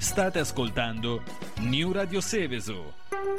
State ascoltando New Radio Seveso.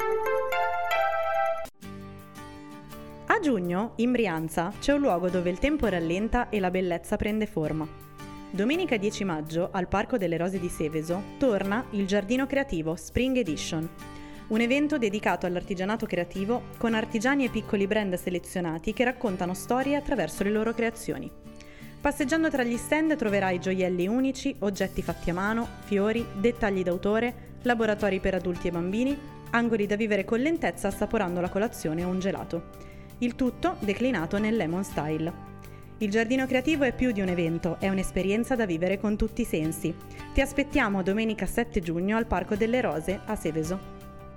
A giugno, in Brianza, c'è un luogo dove il tempo rallenta e la bellezza prende forma. Domenica 10 maggio, al Parco delle Rose di Seveso, torna il Giardino Creativo Spring Edition, un evento dedicato all'artigianato creativo con artigiani e piccoli brand selezionati che raccontano storie attraverso le loro creazioni. Passeggiando tra gli stand troverai gioielli unici, oggetti fatti a mano, fiori, dettagli d'autore, laboratori per adulti e bambini, angoli da vivere con lentezza assaporando la colazione o un gelato. Il tutto declinato nel lemon style. Il Giardino Creativo è più di un evento, è un'esperienza da vivere con tutti i sensi. Ti aspettiamo domenica 7 giugno al Parco delle Rose a Seveso.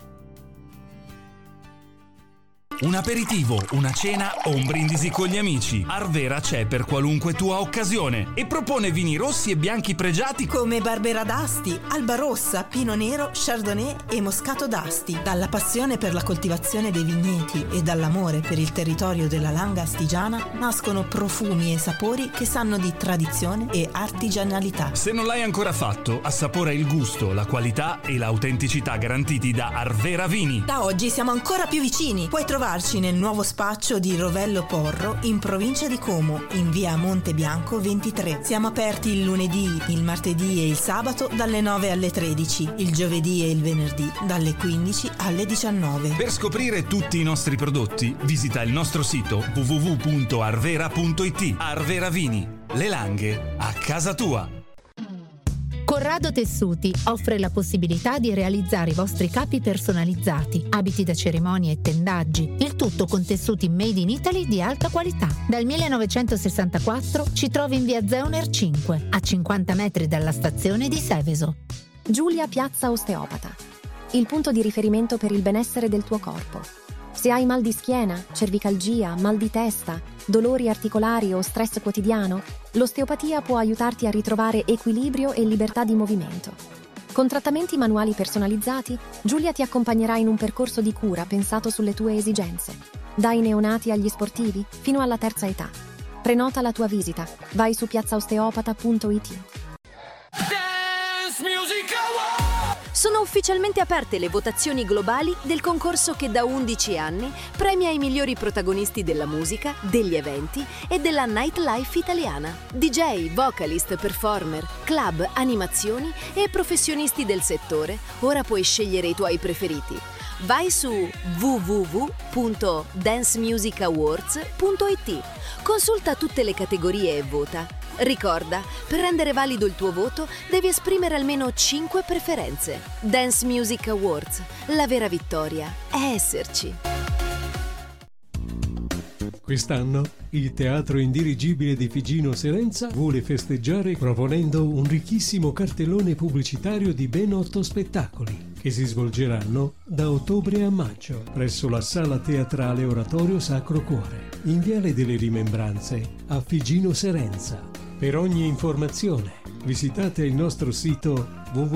Un aperitivo, una cena o un brindisi con gli amici. Arvera c'è per qualunque tua occasione e propone vini rossi e bianchi pregiati come Barbera d'Asti, Alba Rossa, Pino Nero, Chardonnay e Moscato d'Asti. Dalla passione per la coltivazione dei vigneti e dall'amore per il territorio della Langa Astigiana nascono profumi e sapori che sanno di tradizione e artigianalità. Se non l'hai ancora fatto, assapora il gusto, la qualità e l'autenticità garantiti da Arvera Vini. Da oggi siamo ancora più vicini. Puoi trovarci nel nuovo spaccio di Rovello Porro in provincia di Como, in via Monte Bianco 23. Siamo aperti il lunedì, il martedì e il sabato dalle 9 alle 13, il giovedì e il venerdì dalle 15 alle 19. Per scoprire tutti i nostri prodotti, visita il nostro sito www.arvera.it. Arvera Vini, le Langhe a casa tua. Corrado Tessuti offre la possibilità di realizzare i vostri capi personalizzati, abiti da cerimonie e tendaggi, il tutto con tessuti made in Italy di alta qualità. Dal 1964 ci trovi in via Zeuner 5, a 50 metri dalla stazione di Seveso. Giulia Piazza Osteopata, il punto di riferimento per il benessere del tuo corpo. Se hai mal di schiena, cervicalgia, mal di testa, dolori articolari o stress quotidiano, l'osteopatia può aiutarti a ritrovare equilibrio e libertà di movimento. Con trattamenti manuali personalizzati, Giulia ti accompagnerà in un percorso di cura pensato sulle tue esigenze. Dai neonati agli sportivi, fino alla terza età. Prenota la tua visita. Vai su piazzaosteopata.it. Sono ufficialmente aperte le votazioni globali del concorso che da 11 anni premia i migliori protagonisti della musica, degli eventi e della nightlife italiana. DJ, vocalist, performer, club, animazioni e professionisti del settore, ora puoi scegliere i tuoi preferiti. Vai su www.dancemusicawards.it, consulta tutte le categorie e vota. Ricorda, per rendere valido il tuo voto devi esprimere almeno 5 preferenze. Dance Music Awards, la vera vittoria è esserci. Quest'anno il Teatro Indirigibile di Figino Serenza vuole festeggiare proponendo un ricchissimo cartellone pubblicitario di ben 8 spettacoli che si svolgeranno da ottobre a maggio presso la Sala Teatrale Oratorio Sacro Cuore, in Viale delle Rimembranze a Figino Serenza. Per ogni informazione visitate il nostro sito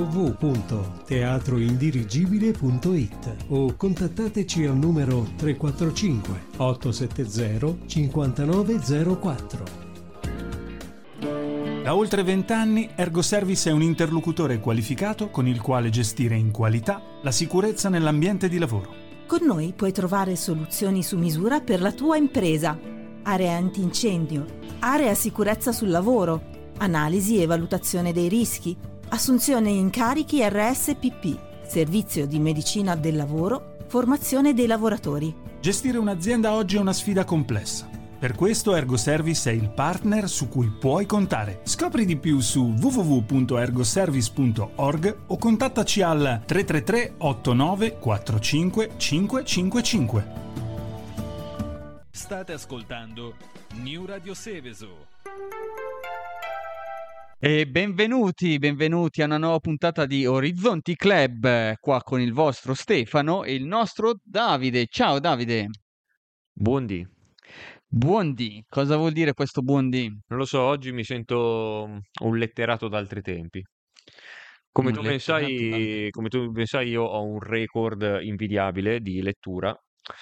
www.teatroindirigibile.it o contattateci al numero 345 870 5904. Da oltre 20 anni Ergoservice è un interlocutore qualificato con il quale gestire in qualità la sicurezza nell'ambiente di lavoro. Con noi puoi trovare soluzioni su misura per la tua impresa. Area antincendio, area sicurezza sul lavoro, analisi e valutazione dei rischi, assunzione incarichi RSPP, servizio di medicina del lavoro, formazione dei lavoratori. Gestire un'azienda oggi è una sfida complessa. Per questo Ergoservice è il partner su cui puoi contare. Scopri di più su www.ergoservice.org o contattaci al 333 89 45 555. State ascoltando New Radio Seveso. E benvenuti a una nuova puntata di Orizzonti Club, qua con il vostro Stefano e il nostro Davide. Ciao Davide. Buondì. Buondì, cosa vuol dire questo buondì? Non lo so, oggi mi sento un letterato d'altri tempi. Come tu ben sai, io ho un record invidiabile di lettura.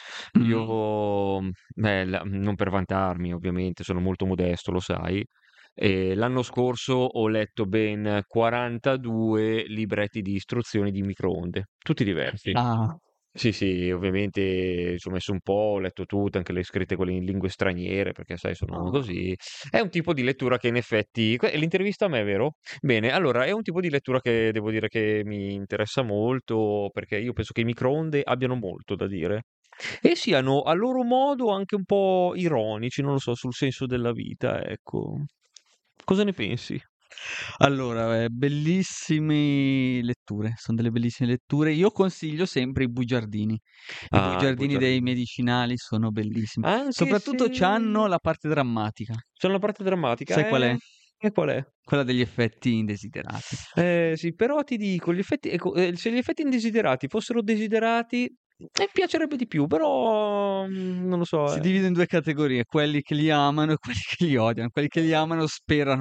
Io, non per vantarmi ovviamente, sono molto modesto, lo sai, E l'anno scorso ho letto ben 42 libretti di istruzioni di microonde, tutti diversi. Ah, Sì, sì, ovviamente ci ho messo un po', ho letto tutte, anche le scritte quelle in lingue straniere, perché sai, sono così. È un tipo di lettura che in effetti... L'intervista a me, vero? Bene, allora, è un tipo di lettura che devo dire che mi interessa molto, perché io penso che i microonde abbiano molto da dire e siano a loro modo anche un po' ironici, non lo so, sul senso della vita, ecco. Cosa ne pensi? allora, bellissime letture, sono delle bellissime letture. Io consiglio sempre i bugiardini. I Ah, i bugiardini dei bugiardini. medicinali sono bellissimi. Anche Soprattutto c'hanno se la parte drammatica. c'è una parte Sai drammatica, qual è? e qual è? Quella degli effetti indesiderati. Sì, però ti dico, gli effetti, ecco, se gli effetti indesiderati fossero desiderati, mi piacerebbe di più, però non lo so. Si divide in due categorie, quelli che li amano e quelli che li odiano. Quelli che li amano sperano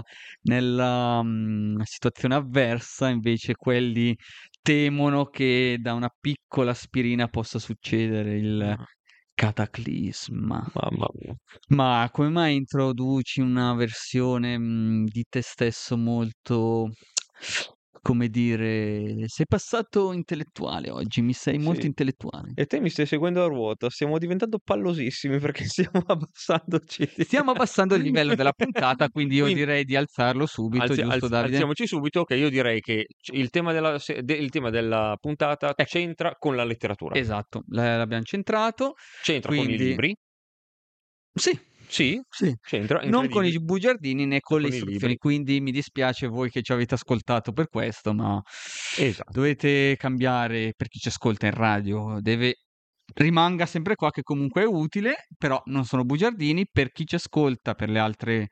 nella situazione avversa, invece quelli temono che da una piccola aspirina possa succedere il Ah, cataclisma. mamma mia. Ma come mai introduci una versione di te stesso molto, come dire, sei passato intellettuale oggi, mi sei molto Sì. intellettuale. E te mi stai seguendo a ruota, stiamo diventando pallosissimi perché stiamo abbassandoci. Stiamo abbassando il livello della puntata, quindi io Quindi direi di alzarlo subito, giusto Davide? alziamoci subito, che io direi che il tema della puntata Ecco, c'entra con la letteratura, esatto, l'abbiamo centrato, c'entra con i quindi libri, sì, sì, sì, c'entra, non con i incredibile, bugiardini né con le con i istruzioni, libri, quindi mi dispiace voi che ci avete ascoltato per questo, ma esatto. dovete cambiare per chi ci ascolta in radio, rimanga sempre qua che comunque è utile, però non sono bugiardini, per chi ci ascolta per le altre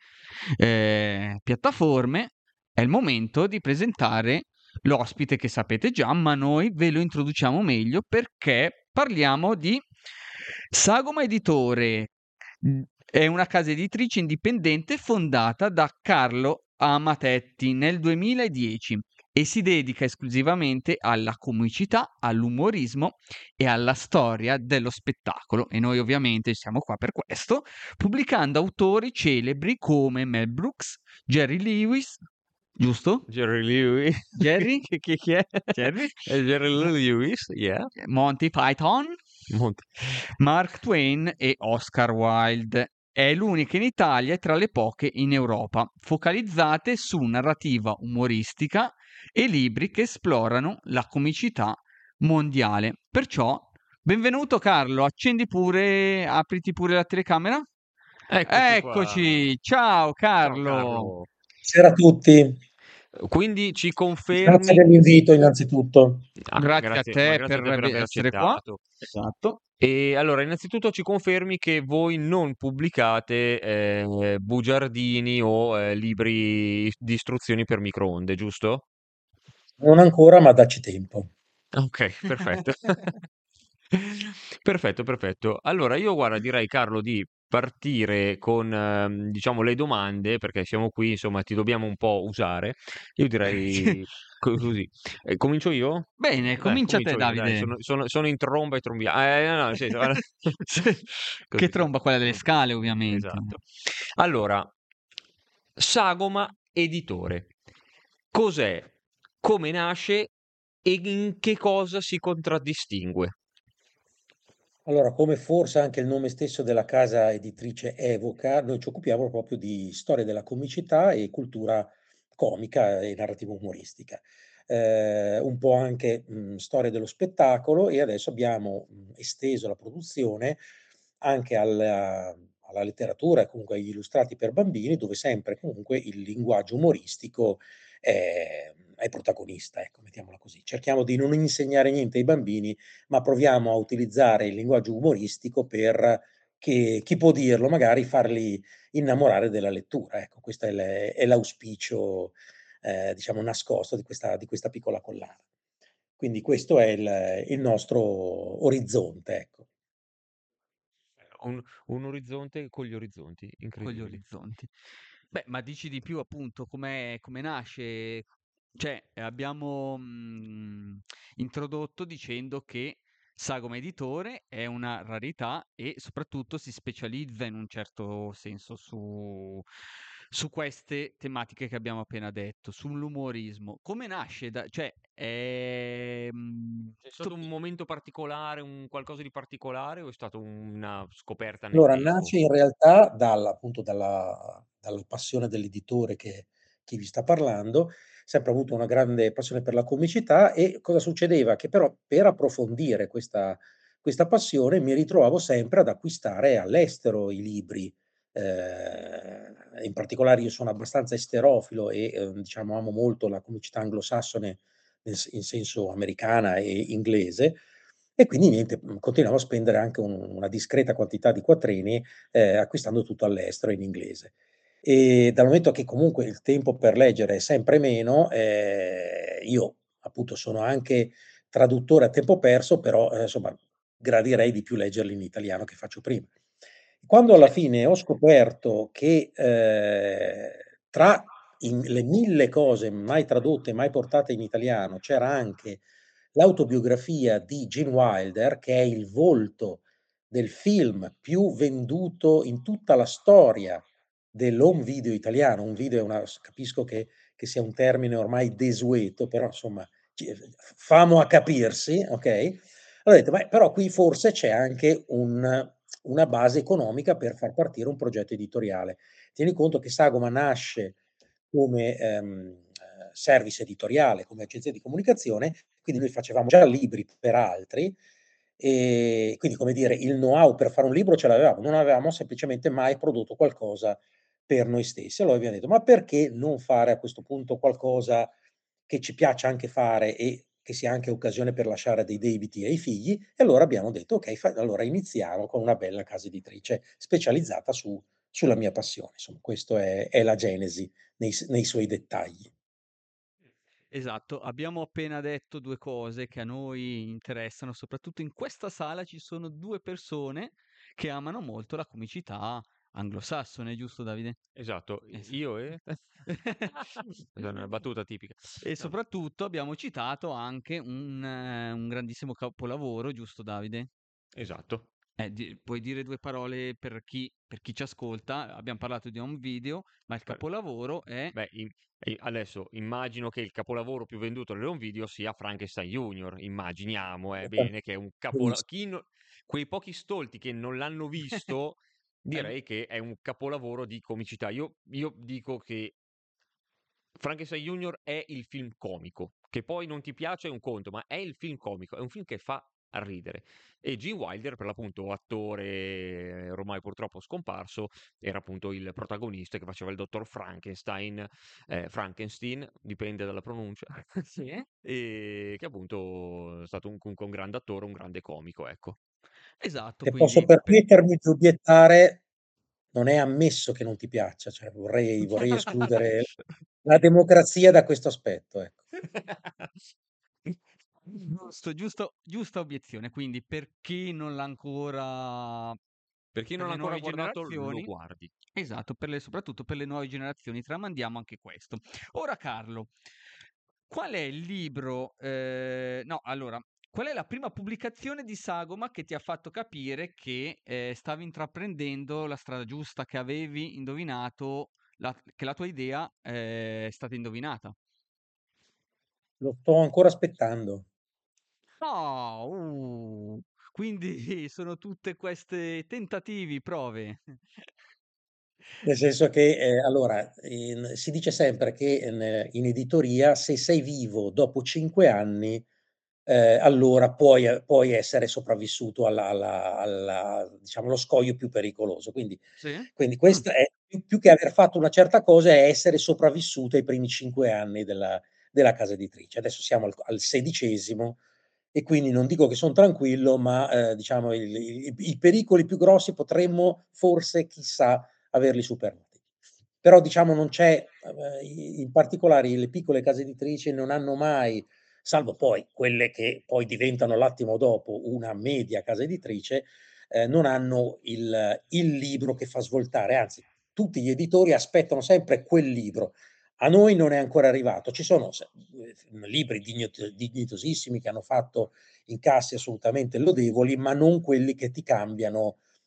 piattaforme è il momento di presentare l'ospite che sapete già, ma noi ve lo introduciamo meglio perché parliamo di Sagoma Editore. È una casa editrice indipendente fondata da Carlo Amatetti nel 2010 e si dedica esclusivamente alla comicità, all'umorismo e alla storia dello spettacolo. E noi ovviamente siamo qua per questo, pubblicando autori celebri come Mel Brooks, Jerry Lewis, giusto? Jerry Lewis, Jerry? chi è? Jerry? È Jerry Lewis, yeah. Monty Python, Monte. Mark Twain e Oscar Wilde. È l'unica in Italia e tra le poche in Europa, focalizzate su narrativa umoristica e libri che esplorano la comicità mondiale. Perciò, benvenuto Carlo, apriti pure la telecamera. Eccoci qua. Eccoci, ciao Ciao Carlo. Carlo. Buonasera a tutti, Quindi ci grazie confermi... dell'invito innanzitutto. Grazie a Ma te grazie a per te per aver essere qua. accettato. Esatto. E allora, innanzitutto ci confermi che voi non pubblicate bugiardini o libri di istruzioni per microonde, giusto? Non ancora, ma dacci tempo. Ok, perfetto. Perfetto, perfetto. Allora, io guarda, direi Carlo di partire con, diciamo, le domande, perché siamo qui, insomma, ti dobbiamo un po' usare. Io direi così. Comincio io? Bene, comincia te Comincio io, dai, Davide. sono in tromba e trombia. No, nel senso, guarda. Che Così. tromba quella delle scale, ovviamente. Esatto. Allora, Sagoma Editore. Cos'è? Come nasce e in che cosa si contraddistingue? Allora, come forse anche il nome stesso della casa editrice evoca, noi ci occupiamo proprio di storia della comicità e cultura comica e narrativa umoristica. Un po' anche storia dello spettacolo e adesso abbiamo esteso la produzione anche alla letteratura e comunque agli illustrati per bambini, dove sempre comunque il linguaggio umoristico è protagonista, ecco, mettiamola così. Cerchiamo di non insegnare niente ai bambini, ma proviamo a utilizzare il linguaggio umoristico per che chi può dirlo, magari farli innamorare della lettura. Ecco, questo è l'auspicio, diciamo nascosto di questa piccola collana. Quindi questo è il nostro orizzonte, ecco. Un orizzonte con gli orizzonti, Con gli incredibile. orizzonti. Beh, ma dici di più appunto come nasce? Cioè, abbiamo introdotto dicendo che Sagoma Editore è una rarità e soprattutto si specializza in un certo senso su queste tematiche che abbiamo appena detto, sull'umorismo. Come nasce? Cioè, C'è stato un momento particolare, un qualcosa di particolare o è stato una scoperta nel Allora, tempo? nasce in realtà appunto dalla passione dell'editore che vi sta parlando, sempre avuto una grande passione per la comicità e cosa succedeva? Che però per approfondire questa passione mi ritrovavo sempre ad acquistare all'estero i libri. In particolare io sono abbastanza esterofilo e, diciamo amo molto la comicità anglosassone in senso americana e inglese, e quindi niente, continuavo a spendere anche una discreta quantità di quattrini, acquistando tutto all'estero in inglese. E dal momento che comunque il tempo per leggere è sempre meno, io appunto sono anche traduttore a tempo perso, però, insomma gradirei di più leggerli in italiano che faccio prima. Quando alla fine ho scoperto che, tra le 1000 cose mai tradotte, mai portate in italiano, c'era anche l'autobiografia di Gene Wilder, che è il volto del film più venduto in tutta la storia dell'home video italiano. Un video è una capisco che sia un termine ormai desueto, però insomma famo a capirsi, okay? Allora ho detto: "Beh, però qui forse c'è anche una base economica per far partire un progetto editoriale". Tieni conto che Sagoma nasce come, service editoriale, come agenzia di comunicazione, quindi noi facevamo già libri per altri, quindi come dire il know-how per fare un libro ce l'avevamo, non avevamo semplicemente mai prodotto qualcosa per noi stessi. Allora abbiamo detto: "Ma perché non fare a questo punto qualcosa che ci piaccia anche fare e che sia anche occasione per lasciare dei debiti ai figli?" E allora abbiamo detto: "Okay, allora iniziamo con una bella casa editrice specializzata sulla mia passione." Insomma, questo è la genesi nei suoi dettagli. Esatto, abbiamo appena detto due cose che a noi interessano, soprattutto in questa sala ci sono due persone che amano molto la comicità anglosassone, giusto Davide? Esatto, Es- io e è una battuta tipica. E No, soprattutto abbiamo citato anche un grandissimo capolavoro, giusto Davide? esatto. Puoi dire due parole per chi ci ascolta? Abbiamo parlato di home video, ma il Per capolavoro è... beh, adesso immagino che il capolavoro più venduto nell'home video sia Frankenstein Junior, immaginiamo, bene, che è un capola Benissimo. quei pochi stolti che non l'hanno visto, direi che è un capolavoro di comicità. Io dico che Frankenstein Junior è il film comico, che poi non ti piace è un conto, ma è il film comico, è un film che fa ridere. E Gene Wilder, per l'appunto attore ormai purtroppo scomparso, era appunto il protagonista che faceva il dottor Frankenstein, dipende dalla pronuncia, Sì? e che appunto è stato comunque un grande attore, un grande comico, ecco. Esatto, Se posso quindi permettermi di obiettare, non è ammesso che non ti piaccia, cioè vorrei escludere la democrazia da questo aspetto, ecco. Giusta obiezione. Quindi per chi non l'ha ancora, Per chi per non l'ha le ancora nuove guardato, lo generazioni, guardi. esatto, soprattutto per le nuove generazioni, tramandiamo anche questo. Ora, Carlo, qual è il libro? No, allora, qual è la prima pubblicazione di Sagoma che ti ha fatto capire che stavi intraprendendo la strada giusta, che avevi indovinato, che la tua idea è stata indovinata? Lo sto ancora aspettando. No, quindi sono tutte queste tentativi, prove. Nel senso che, allora, si dice sempre che in editoria se sei vivo dopo 5 anni, allora puoi essere sopravvissuto alla diciamo, allo scoglio più pericoloso. Sì? Quindi questa è più che aver fatto una certa cosa, è essere sopravvissuto ai primi 5 anni della casa editrice. Adesso siamo al 16° e quindi non dico che son tranquillo, ma, diciamo i pericoli più grossi potremmo forse, chissà, averli superati. Però diciamo non c'è, in particolare le piccole case editrici non hanno mai, salvo poi quelle che poi diventano l'attimo dopo una media casa editrice, non hanno il libro che fa svoltare, anzi tutti gli editori aspettano sempre quel libro. A noi non è ancora arrivato. Ci sono libri dignitosissimi che hanno fatto incassi assolutamente lodevoli, ma non quelli che ti cambiano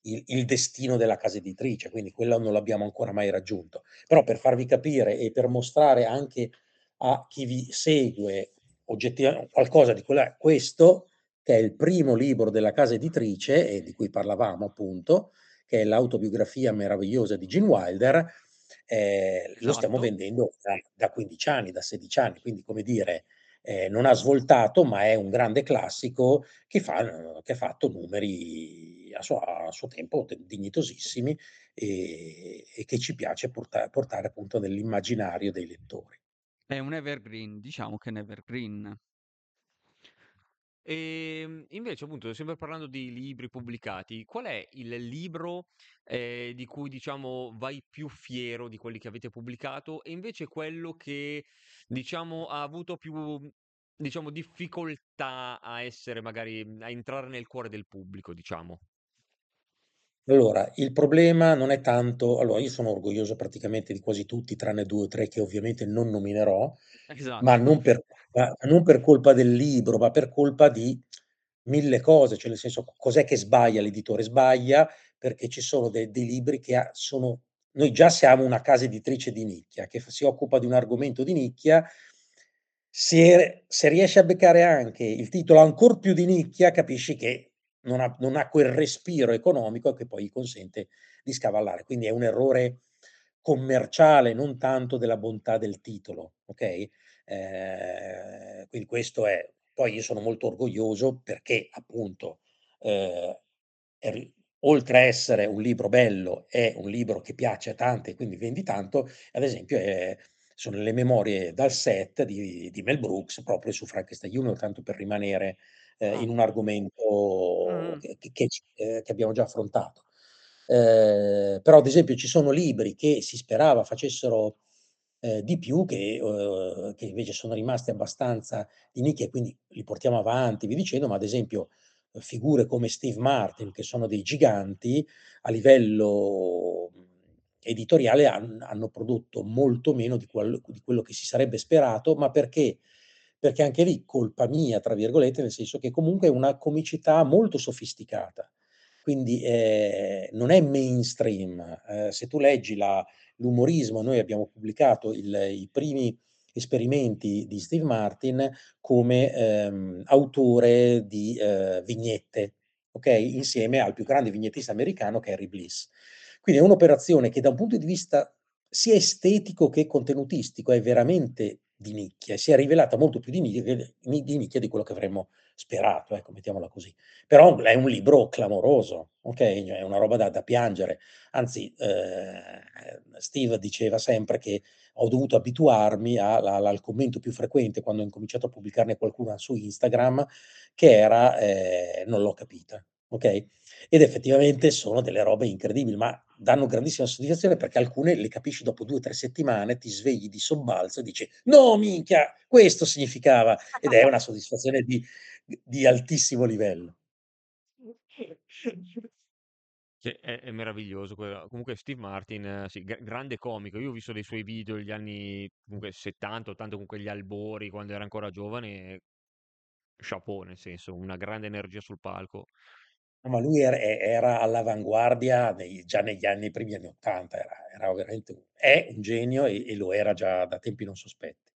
il destino della casa editrice, quindi quello non l'abbiamo ancora mai raggiunto. Però per farvi capire e per mostrare anche a chi vi segue qualcosa di questo, che è il primo libro della casa editrice e di cui parlavamo appunto, che è l'autobiografia meravigliosa di Gene Wilder, lo stiamo Esatto. vendendo da 15 anni, da 16 anni, quindi come dire, non ha svoltato, ma è un grande classico che ha fatto numeri a suo tempo dignitosissimi e che ci piace portare appunto nell'immaginario dei lettori. È un evergreen, diciamo che è un evergreen. Invece, appunto, sempre parlando di libri pubblicati, qual è il libro di cui diciamo vai più fiero di quelli che avete pubblicato e invece quello che diciamo ha avuto più diciamo difficoltà a essere magari a entrare nel cuore del pubblico, diciamo? Allora, il problema non è tanto allora io sono orgoglioso praticamente di quasi tutti, tranne 2 o 3 che ovviamente non nominerò, ma Esatto. non per colpa del libro, ma per colpa di 1000 cose, cioè nel senso cos'è che sbaglia l'editore? Sbaglia perché ci sono dei libri che sono noi già siamo una casa editrice di nicchia, che si occupa di un argomento di nicchia, se riesci a beccare anche il titolo ancor più di nicchia, capisci che non ha quel respiro economico che poi gli consente di scavallare. Quindi è un errore commerciale, non tanto della bontà del titolo, okay? Quindi questo è. Poi io sono molto orgoglioso perché appunto, ehm, è ri oltre a essere un libro bello, è un libro che piace a tanti e quindi vendi tanto, ad esempio sono le memorie dal set di Mel Brooks proprio su Frankenstein Junior, tanto per rimanere, Ah. in un argomento Mh-mh. che abbiamo già affrontato. Però ad esempio ci sono libri che si sperava facessero, di più che invece sono rimasti abbastanza di nicchia e quindi li portiamo avanti, via dicendo, ma ad esempio, figure come Steve Martin, che sono dei giganti, a livello, editoriale hanno prodotto molto meno di quello che si sarebbe sperato, ma perché? Perché anche lì "colpa mia" tra virgolette, nel senso che comunque è una comicità molto sofisticata. Quindi, non è mainstream. Se tu leggi l'umorismo, noi abbiamo pubblicato i primi esperimenti di Steve Martin come, autore di, vignette, okay, insieme al più grande vignettista americano che è Harry Bliss. Quindi è un'operazione che da un punto di vista sia estetico che contenutistico è veramente di nicchia e si è rivelata molto più di nicchia di quello che avremmo sperato, ecco, mettiamola così. Però è un libro clamoroso, okay, cioè è una roba da piangere. Anzi, Steve diceva sempre che ho dovuto abituarmi al commento più frequente quando ho incominciato a pubblicarne qualcuna su Instagram, che era, "Non l'ho capita", okay? Ed effettivamente sono delle robe incredibili, ma danno grandissima soddisfazione perché alcune le capisci dopo 2, 3 settimane, ti svegli di sobbalzo e dici: "No minchia, questo significava!" Ed è una soddisfazione di altissimo livello. Che è meraviglioso comunque Steve Martin, sì, grande comico. Io ho visto dei suoi video negli anni comunque 70, 80, comunque gli albori, quando era ancora giovane, chapeau, nel senso, una grande energia sul palco. No, ma lui era all'avanguardia già negli anni primi anni '80, era veramente è un genio e lo era già da tempi non sospetti.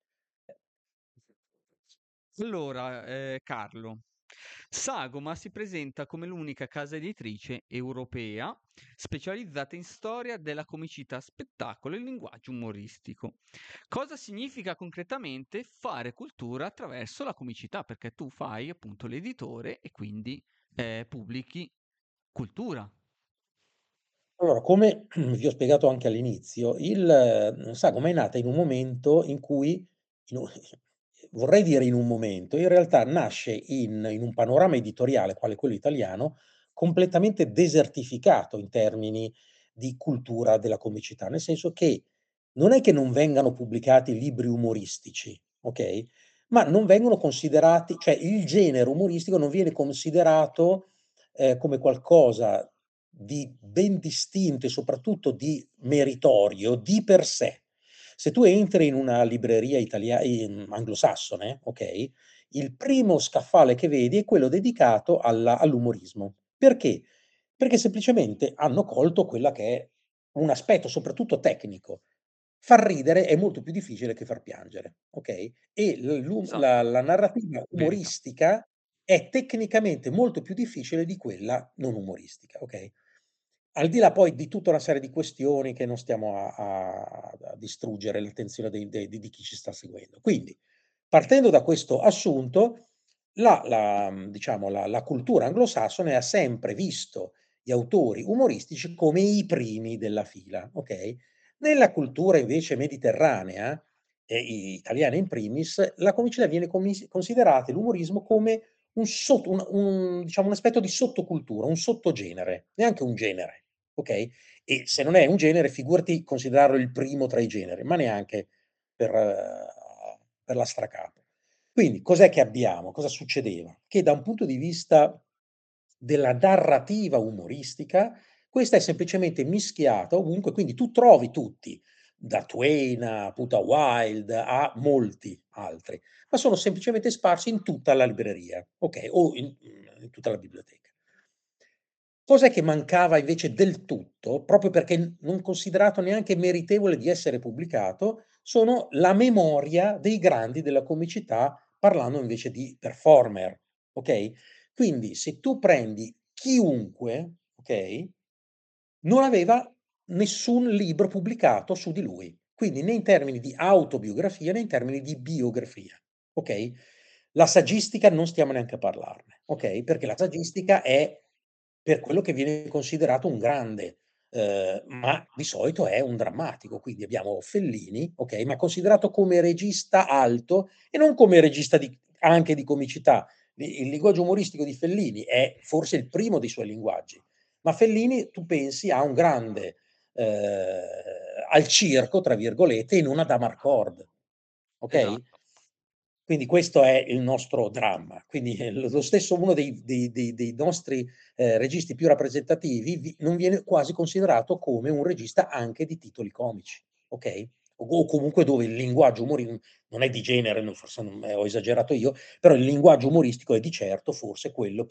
Allora, Carlo, Sagoma si presenta come l'unica casa editrice europea specializzata in storia della comicità, spettacolo e linguaggio umoristico. Cosa significa concretamente fare cultura attraverso la comicità? Perché tu fai appunto l'editore e quindi pubblichi cultura. Allora, come vi ho spiegato anche all'inizio, Sagoma è nata in un momento in cui in u vorrei dire in un momento, in realtà nasce in un panorama editoriale, quale quello italiano, completamente desertificato in termini di cultura della comicità, nel senso che non è che non vengano pubblicati libri umoristici, okay, ma non vengono considerati cioè il genere umoristico non viene considerato, come qualcosa di ben distinto e soprattutto di meritorio di per sé. Se tu entri in una libreria anglosassone, okay, il primo scaffale che vedi è quello dedicato all'umorismo. Perché? Perché semplicemente hanno colto quella che è un aspetto soprattutto tecnico. Far ridere è molto più difficile che far piangere, okay, e Esatto, la narrativa verità. umoristica è tecnicamente molto più difficile di quella non umoristica, okay? Al di là poi di tutta una serie di questioni che non stiamo a distruggere l'attenzione di chi ci sta seguendo. Quindi, partendo da questo assunto, diciamo la cultura anglosassone ha sempre visto gli autori umoristici come i primi della fila, okay? Nella cultura invece mediterranea, e italiana in primis, la comicità viene considerata e l'umorismo come un diciamo un aspetto di sottocultura, un sottogenere, neanche un genere, okay? E se non è un genere, figurati considerarlo il primo tra i generi, ma neanche per la stracapo. Quindi cos'è che abbiamo? Cosa succedeva? Che da un punto di vista della narrativa umoristica, questa è semplicemente mischiata ovunque, quindi tu trovi tutti, da Twain a appunto a Wilde, a molti altri, ma sono semplicemente sparsi in tutta la libreria, okay, o in tutta la biblioteca. Cos'è che mancava invece del tutto, proprio perché non considerato neanche meritevole di essere pubblicato, sono la memoria dei grandi della comicità, parlando invece di performer, okay? Quindi se tu prendi chiunque, okay, non aveva nessun libro pubblicato su di lui, quindi né in termini di autobiografia né in termini di biografia, okay? La saggistica non stiamo neanche a parlarne, okay, perché la saggistica è per quello che viene considerato un grande, ma di solito è un drammatico. Quindi abbiamo Fellini, okay, ma considerato come regista alto e non come regista anche di comicità. Il linguaggio umoristico di Fellini è forse il primo dei suoi linguaggi, ma Fellini tu pensi a un grande, "al circo" tra virgolette e non ad Amarcord, okay? Esatto. Quindi questo è il nostro dramma. Quindi, lo stesso uno dei nostri, registi più rappresentativi non viene quasi considerato come un regista anche di titoli comici, okay? O comunque dove il linguaggio non è di genere, forse non ho esagerato io, però il linguaggio umoristico è di certo forse quello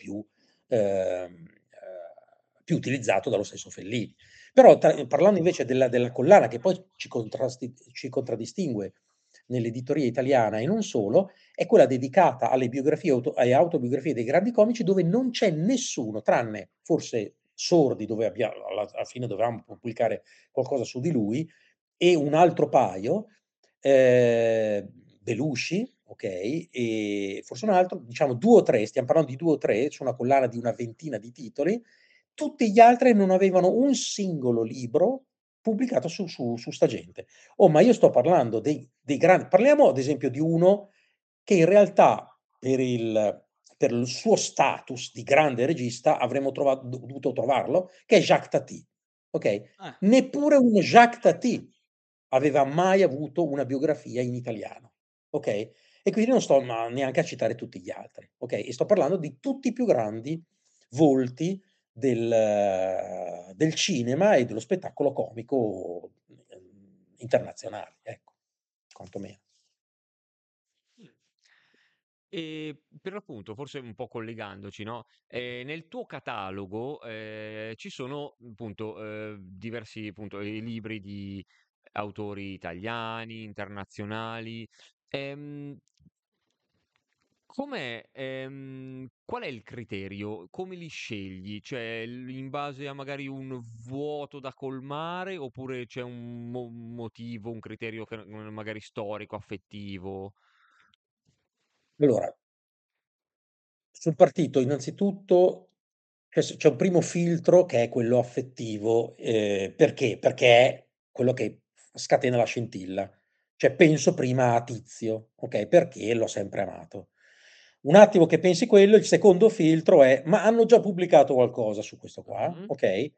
più utilizzato dallo stesso Fellini. Però parlando invece della collana che poi ci contraddistingue nell'editoria italiana e non solo, è quella dedicata alle biografie e autobiografie dei grandi comici dove non c'è nessuno, tranne forse Sordi, dove alla fine dovevamo pubblicare qualcosa su di lui, e un altro paio, Belushi, okay, e forse un altro, diciamo 2 o 3, stiam parlando di 2 o 3 su una collana di una ventina di titoli, tutti gli altri non avevano un singolo libro pubblicato su 'sta gente. Oh, ma io sto parlando dei grandi, parliamo ad esempio di uno che in realtà per il suo status di grande regista avremmo dovuto trovarlo, che è Jacques Tati, okay? Eh. Neppure un Jacques Tati aveva mai avuto una biografia in italiano, okay? E quindi non sto ma neanche a citare tutti gli altri, okay? E sto parlando di tutti i più grandi volti del cinema e dello spettacolo comico, internazionali, ecco, quantomeno. Per l'appunto, forse un po' collegandoci, no, nel tuo catalogo, ci sono, appunto, diversi, appunto, libri di autori italiani, internazionali. Ehm, qual è il criterio? Come li scegli? Cioè, in base a magari un vuoto da colmare, oppure c'è un motivo, un criterio che magari storico, affettivo? Allora, sul partito innanzitutto c'è un primo filtro che è quello affettivo, perché? Perché è quello che scatena la scintilla. Cioè penso prima a Tizio, okay, perché l'ho sempre amato. Un attimo che pensi quello, il secondo filtro è: ma hanno già pubblicato qualcosa su questo qua? Mh-mh. Okay.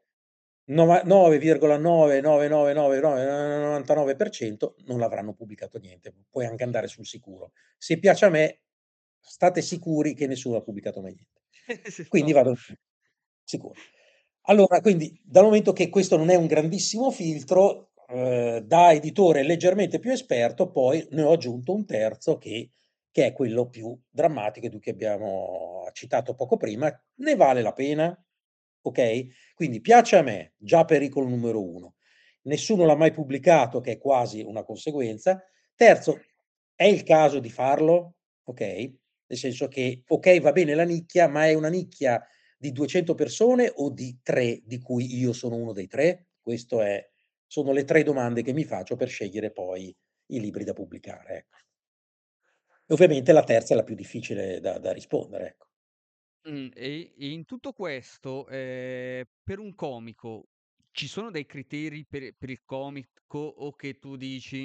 9,99999% non l'avranno pubblicato niente, puoi anche andare sul sicuro. Se piace a me, state sicuri che nessuno ha pubblicato mai niente. Quindi Esatto. vado sicuro. Allora, quindi dal momento che questo non è un grandissimo filtro, da editore leggermente più esperto, poi ne ho aggiunto un terzo che è quello più drammatico, che abbiamo citato poco prima. Ne vale la pena? ok? Quindi piace a me, già pericolo numero uno. Nessuno l'ha mai pubblicato, che è quasi una conseguenza. Terzo, è il caso di farlo? Ok? Nel senso che, ok, va bene la nicchia, ma è una nicchia di 200 persone o di 3 di cui io sono uno dei 3? Sono le 3 domande che mi faccio per scegliere poi i libri da pubblicare, ecco. E ovviamente la terza è la più difficile da rispondere, ecco. E in tutto questo, per un comico ci sono dei criteri per il comico o che tu dici,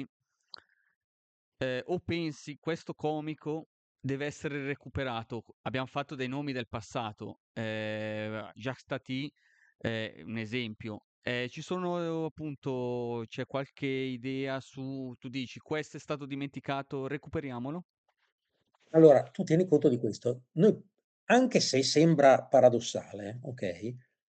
o pensi questo comico deve essere recuperato? Abbiamo fatto dei nomi del passato, Jacques Tati è un esempio. Ci sono appunto, c'è qualche idea su, tu dici questo è stato dimenticato, recuperiamolo? Allora, tu tieni conto di questo, noi anche se sembra paradossale, okay,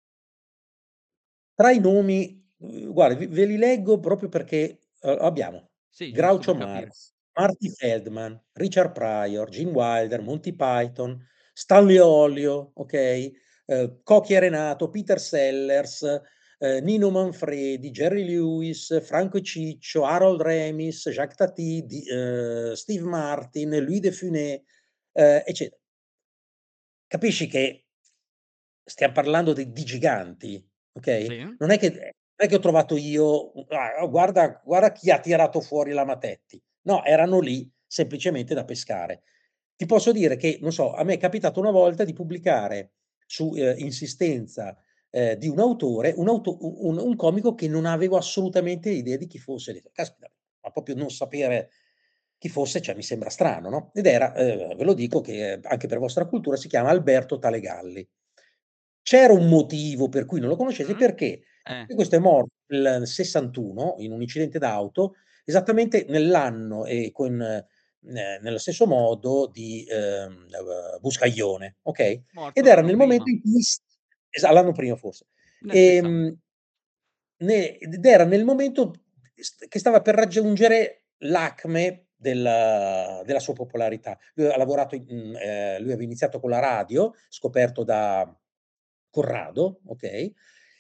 tra i nomi, guarda ve li leggo proprio perché, abbiamo Sì, giusto Groucho per capire. Marx, Marty Feldman, Richard Pryor, Gene Wilder, Monty Python, Stanley Olio, okay, Cocchi e Renato, Peter Sellers, Nino Manfredi, Jerry Lewis, Franco e Ciccio, Harold Ramis, Jacques Tati, Steve Martin, Louis de Funès, ecce capisci che stiam parlando di giganti, okay, Sì? non è che ho trovato io "Ah, guarda chi ha tirato fuori la Matetti." No, erano lì semplicemente da pescare. Ti posso dire che, non so, a me è capitato una volta di pubblicare su, insistenza, di un comico che non avevo assolutamente idea di chi fosse. Ho detto: "Caspita, ma proprio non sapere chi fosse, cioè mi sembra strano, no?" Ed era, ve lo dico che anche per vostra cultura, si chiama Alberto Talegalli. C'era un motivo per cui non lo conoscesi, Mh? perché Eh, questo è morto nel '61 in un incidente d'auto, esattamente nell'anno e nello stesso modo di, Buscaglione, okay, morto ed era l'anno nel momento prima. in cui l'anno prima forse. Nel 60. Ehm ed era nel momento che stava per raggiungere l'acme della sua popolarità. Lui aveva iniziato con la radio, scoperto da Corrado, okay,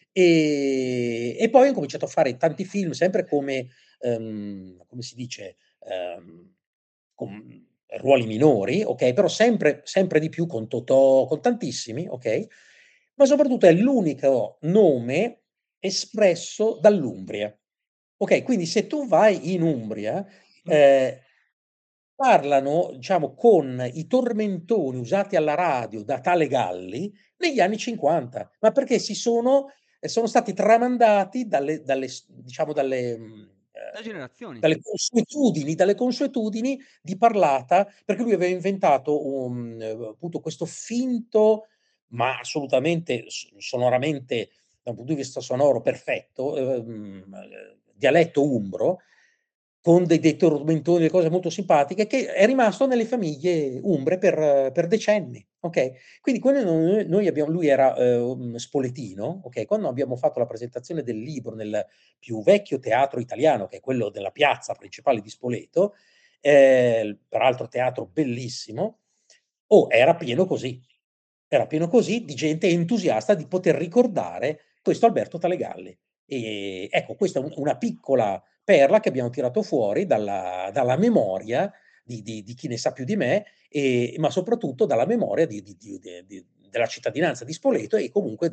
e poi ha incominciato a fare tanti film sempre come si dice, con ruoli minori, okay, però sempre di più con Totò, con tantissimi, okay, ma soprattutto è l'unico nome espresso dall'Umbria. Okay, quindi se tu vai in Umbria, Mh. ehm, parlano, diciamo, con i tormentoni usati alla radio da tale Galli negli anni '50, ma perché sono stati tramandati diciamo Da generazioni. dalle consuetudini di parlata, perché lui aveva inventato appunto questo finto, ma assolutamente sonoramente, da un punto di vista sonoro perfetto, dialetto umbro, con dei tormentoni, delle cose molto simpatiche, che è rimasto nelle famiglie umbre per decenni, okay? Quindi quando noi abbiam lui era, spoletino, okay, quando abbiamo fatto la presentazione del libro nel più vecchio teatro italiano, che è quello della piazza principale di Spoleto, peraltro teatro bellissimo, era pieno così di gente entusiasta di poter ricordare questo Alberto Talegalli. Ecco, questa è una piccola perla che abbiamo tirato fuori dalla memoria di chi ne sa più di me, ma soprattutto dalla memoria della cittadinanza di Spoleto e comunque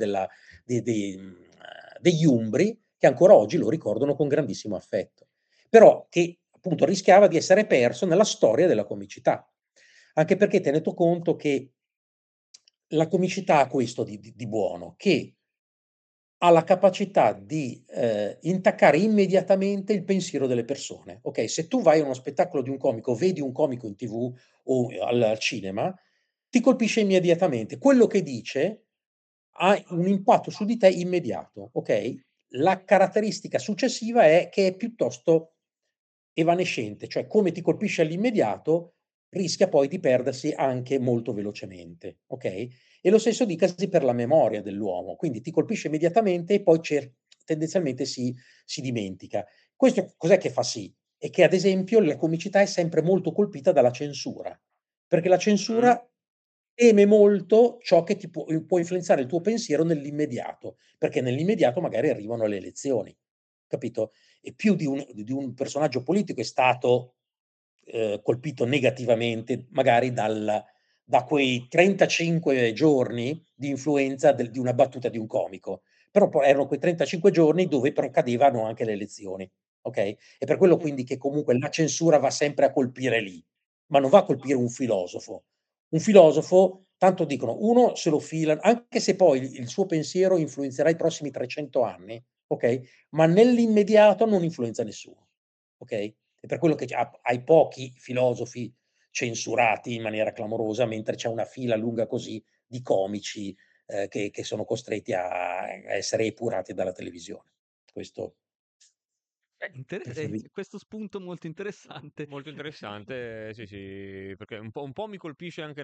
degli umbri che ancora oggi lo ricordano con grandissimo affetto. Però che appunto rischiava di essere perso nella storia della comicità. Anche perché teneto conto che la comicità ha questo di buono, che ha la capacità di, intaccare immediatamente il pensiero delle persone. Okay, se tu vai a uno spettacolo di un comico, vedi un comico in TV o al cinema, ti colpisce immediatamente. Quello che dice ha un impatto su di te immediato, okay? La caratteristica successiva è che è piuttosto evanescente, cioè come ti colpisce all'immediato, rischia poi di perdersi anche molto velocemente, okay? E lo stesso dicasi per la memoria dell'uomo, quindi ti colpisce immediatamente e poi tendenzialmente si dimentica. Questo cos'è che fa sì? È che ad esempio la comicità è sempre molto colpita dalla censura, perché la Mh. censura teme molto ciò che può influenzare il tuo pensiero nell'immediato, perché nell'immediato magari arrivano le elezioni, capito? E più di un personaggio politico è stato, colpito negativamente magari da quei 35 giorni di influenza di una battuta di un comico. Però poi erano quei 35 giorni dove però cadevano anche le elezioni, okay? È per quello quindi che comunque la censura va sempre a colpire lì, ma non va a colpire un filosofo. Un filosofo, tanto dicono, uno se lo fila, anche se poi il suo pensiero influenzerà i prossimi 300 anni, okay, ma nell'immediato non influenza nessuno, okay? È per quello che hai pochi filosofi censurati in maniera clamorosa, mentre c'è una fila lunga così di comici, che sono costretti a essere epurati dalla televisione. Questo preferi Questo spunto molto interessante. Molto interessante, sì, sì, perché un po' mi colpisce anche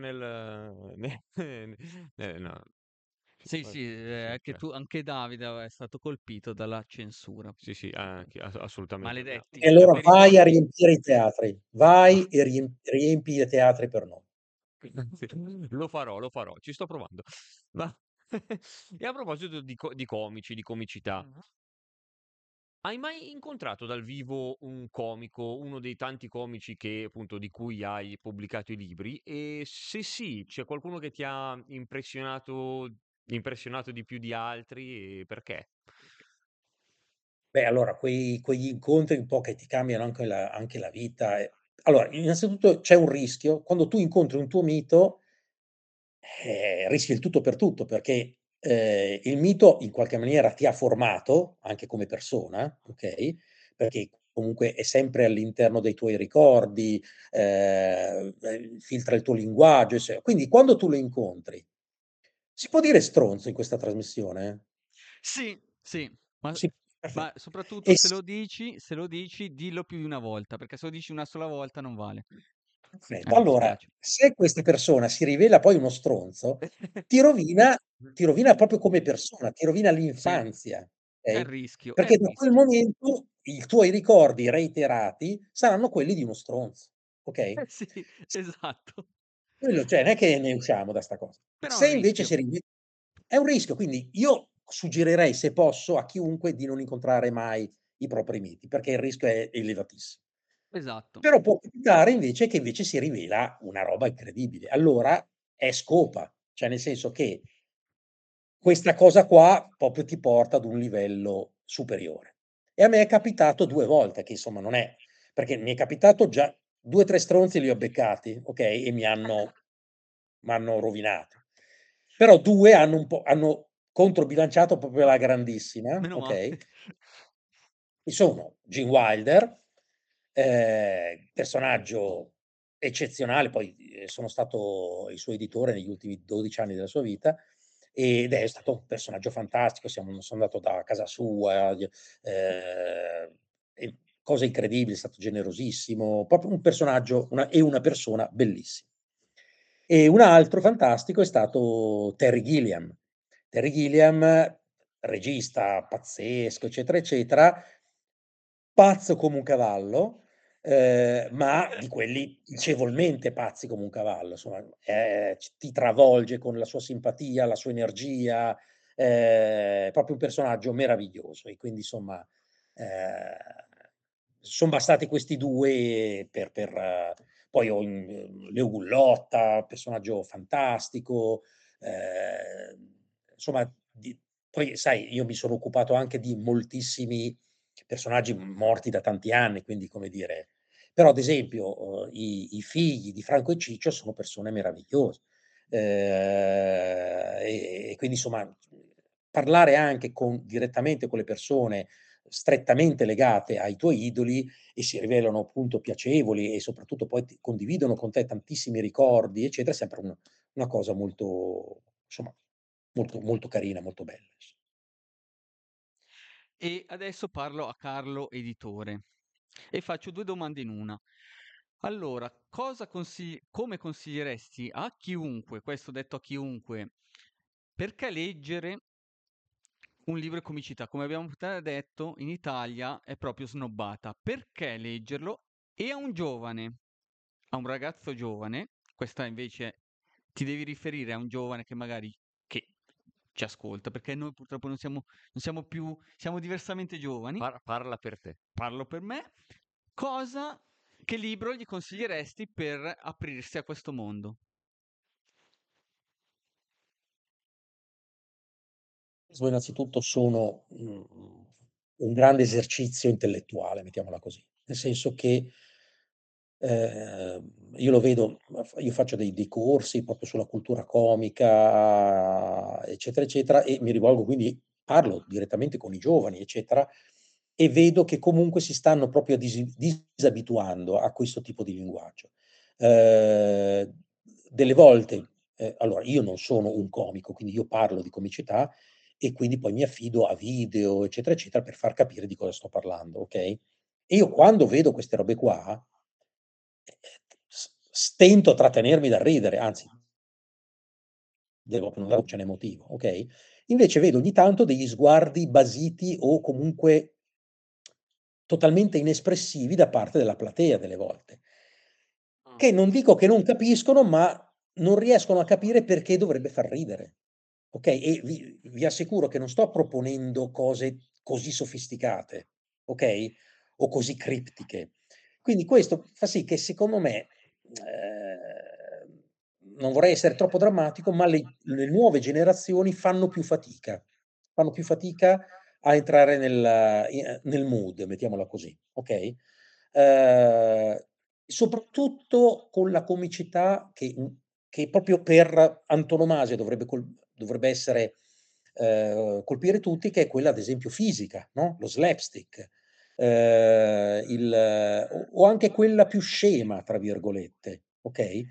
no, Sì, sì, sì, anche tu, anche Davide è stato colpito dalla censura. sì, sì, anche assolutamente. Maledetti. e allora vai a Aperitivo. riempire i teatri, vai e riempi i teatri per noi. Sì, lo farò, ci sto provando. Ma e a proposito di comici, di comicità, hai mai incontrato dal vivo un comico, uno dei tanti comici che appunto di cui hai pubblicato i libri? E se sì, c'è qualcuno che ti ha impressionato di più di altri e perché? Beh, allora quegli incontri un po' che ti cambiano anche la vita allora, innanzitutto c'è un rischio, quando tu incontri un tuo mito, rischi il tutto per tutto, perché, il mito in qualche maniera ti ha formato, anche come persona, okay, perché comunque è sempre all'interno dei tuoi ricordi, filtra il tuo linguaggio, quindi quando tu lo incontri si può dire stronzo in questa trasmissione? Sì, sì, ma, Sì, ma perfetto. soprattutto E se lo dici, dillo più di una volta, perché se lo dici una sola volta non vale. Perfetto. Mi Allora, dispiace. se questa persona si rivela poi uno stronzo, ti rovina ti rovina proprio come persona, ti rovina Sì, l'infanzia, è il okay, rischio, è perché il da quel rischio. momento i tuoi ricordi reiterati saranno quelli di uno stronzo, okay? Sì, esatto. Quello cioè, non è che ne usciamo da 'sta cosa. Però è Se un invece rischio. si rive è un rischio, quindi io suggerirei, se posso, a chiunque di non incontrare mai i propri miti, perché il rischio è elevatissimo. Esatto, Però può capitare invece che invece si rivela una roba incredibile. Allora è scopa, cioè nel senso che questa cosa qua proprio ti porta ad un livello superiore. E a me è capitato 2 volte, che insomma non è perché mi è capitato già 2, 3 stronzi li ho beccati, okay, e m'hanno rovinato. Però 2 hanno controbilanciato proprio alla grandissima, meno male. okay? Ci sono Gene Wilder, personaggio eccezionale, poi, sono stato il suo editore negli ultimi 12 anni della sua vita, ed è stato un personaggio fantastico, sono andato da casa sua, e cose incredibili, è stato generosissimo, proprio un personaggio una persona bellissi e un altro fantastico è stato Terry Gilliam. Terry Gilliam, regista pazzesco, eccetera, eccetera, pazzo come un cavallo, ma di quelli piacevolmente pazzi come un cavallo, insomma, ti travolge con la sua simpatia, la sua energia, proprio un personaggio meraviglioso e quindi insomma, son bastati questi 2 poi ho Leo Gullotta, personaggio fantastico, insomma poi sai, io mi sono occupato anche di moltissimi personaggi morti da tanti anni, quindi come dire però ad esempio, i figli di Franco e Ciccio sono persone meravigliose. E quindi insomma, parlare anche direttamente con le persone strettamente legate ai tuoi idoli e si rivelano appunto piacevoli e soprattutto poi ti condividono con te tantissimi ricordi, eccetera, è sempre una cosa molto insomma, molto molto carina, molto bella. E adesso parlo a Carlo editore e faccio 2 domande in una. Allora, come consiglieresti a chiunque, questo detto a chiunque, perché leggere un libro di comicità? Come abbiamo appena detto, in Italia è proprio snobbata. Perché leggerlo? E a un ragazzo giovane, questa invece ti devi riferire a un giovane che magari che ci ascolta, perché noi purtroppo non siamo più, siamo diversamente giovani. Parla per te. Parlo per me. Che libro gli consiglieresti per aprirsi a questo mondo? Innanzitutto sono un grande esercizio intellettuale, mettiamola così. Nel senso che io lo vedo, io faccio dei corsi proprio sulla cultura comica, eccetera, eccetera, e mi rivolgo quindi parlo direttamente con i giovani, eccetera, e vedo che comunque si stanno proprio disabituando a questo tipo di linguaggio. Delle volte allora io non sono un comico, quindi io parlo di comicità e quindi poi mi affido a video, eccetera, eccetera, per far capire di cosa sto parlando, okay? E io quando vedo queste robe qua, stento a trattenermi dal ridere, anzi devo non ce n'è motivo, okay? Invece vedo ogni tanto degli sguardi basiti o comunque totalmente inespressivi da parte della platea delle volte, che non dico che non capiscono, ma non riescono a capire perché dovrebbe far ridere, okay? E vi assicuro che non sto proponendo cose così sofisticate, okay? O così criptiche. Quindi questo fa sì che secondo me, non vorrei essere troppo drammatico, ma le nuove generazioni fanno più fatica a entrare nel mood, mettiamola così, okay? Soprattutto con la comicità che proprio per antonomasia dovrebbe essere, colpire tutti, che è quella ad esempio fisica, no, lo slapstick, o anche quella più "scema" tra virgolette, okay?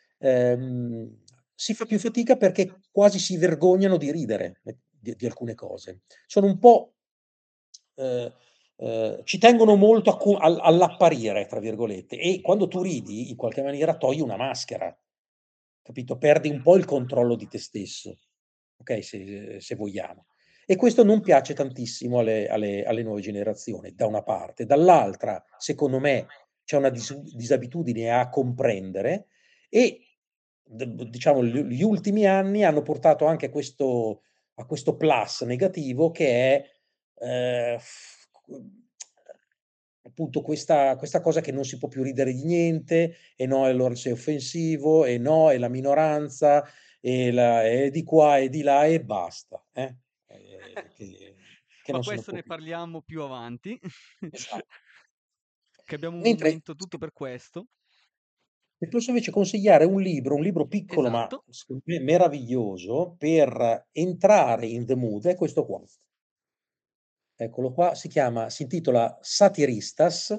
Si fa più fatica perché quasi si vergognano di ridere di alcune cose. Sono un po' ehm, ci tengono molto "all'apparire" tra virgolette, e quando tu ridi in qualche maniera togli una maschera, capito, perdi un po' il controllo di te stesso, okay, se vogliamo. E questo non piace tantissimo alle nuove generazioni, da una parte. Dall'altra, secondo me, c'è una disabitudine a comprendere e diciamo gli ultimi anni hanno portato anche a questo plus negativo che è, appunto questa cosa che non si può più ridere di niente, e no, e allora sei offensivo, e no, è la minoranza, e di qua e di là e basta, che Ma non se ne questo può ne più. parliamo più avanti, Esatto. che abbiamo un Mentre momento tutto per questo. ti posso invece consigliare un libro piccolo ma Esatto. secondo me meraviglioso per entrare in the mood, è questo qua. Eccolo qua, si intitola Satiristas,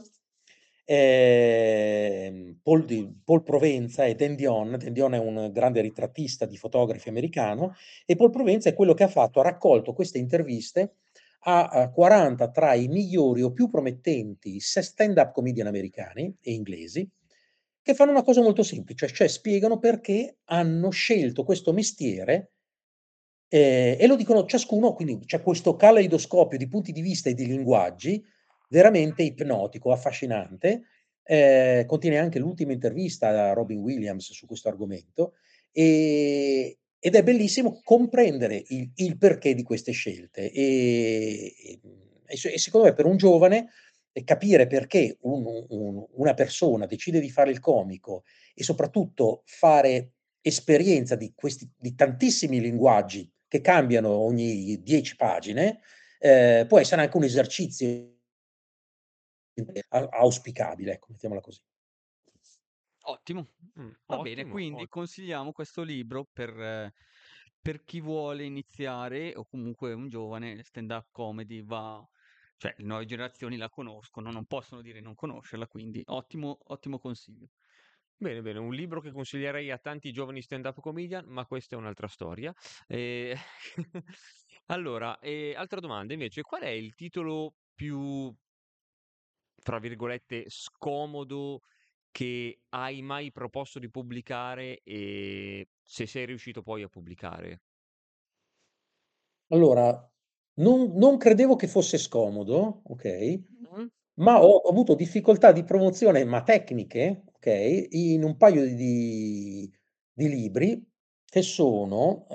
Paul Provenza e Dan Dion. Dan Dion è un grande ritrattista di fotografi americano e Paul Provenza è quello che ha raccolto queste interviste a 40 tra i migliori o più promettenti stand-up comedian americani e inglesi, che fanno una cosa molto semplice, cioè spiegano perché hanno scelto questo mestiere. E lo dicono ciascuno, quindi c'è questo caleidoscopio di punti di vista e di linguaggi veramente ipnotico, affascinante. Contiene anche l'ultima intervista a Robin Williams su questo argomento, ed è bellissimo comprendere il perché di queste scelte. E secondo me per un giovane, capire perché una persona decide di fare il comico e soprattutto fare esperienza di tantissimi linguaggi che cambiano ogni 10 pagine, può essere anche un esercizio auspicabile, ecco, mettiamola così. Ottimo. Va bene, Ottimo, quindi consigliamo questo libro per chi vuole iniziare o comunque un giovane stand-up comedy cioè le nuove generazioni la conoscono, non possono dire di non conoscerla, quindi ottimo, ottimo consiglio. Bene, bene, un libro che consiglierei a tanti giovani stand-up comedian, ma questa è un'altra storia. E allora, altra domanda invece, qual è il titolo più, tra virgolette, scomodo che hai mai proposto di pubblicare e se sei riuscito poi a pubblicare? Allora, non credevo che fosse scomodo, okay, Mh. ma ho avuto difficoltà di promozione, ma tecniche, okay, in un paio di libri, che sono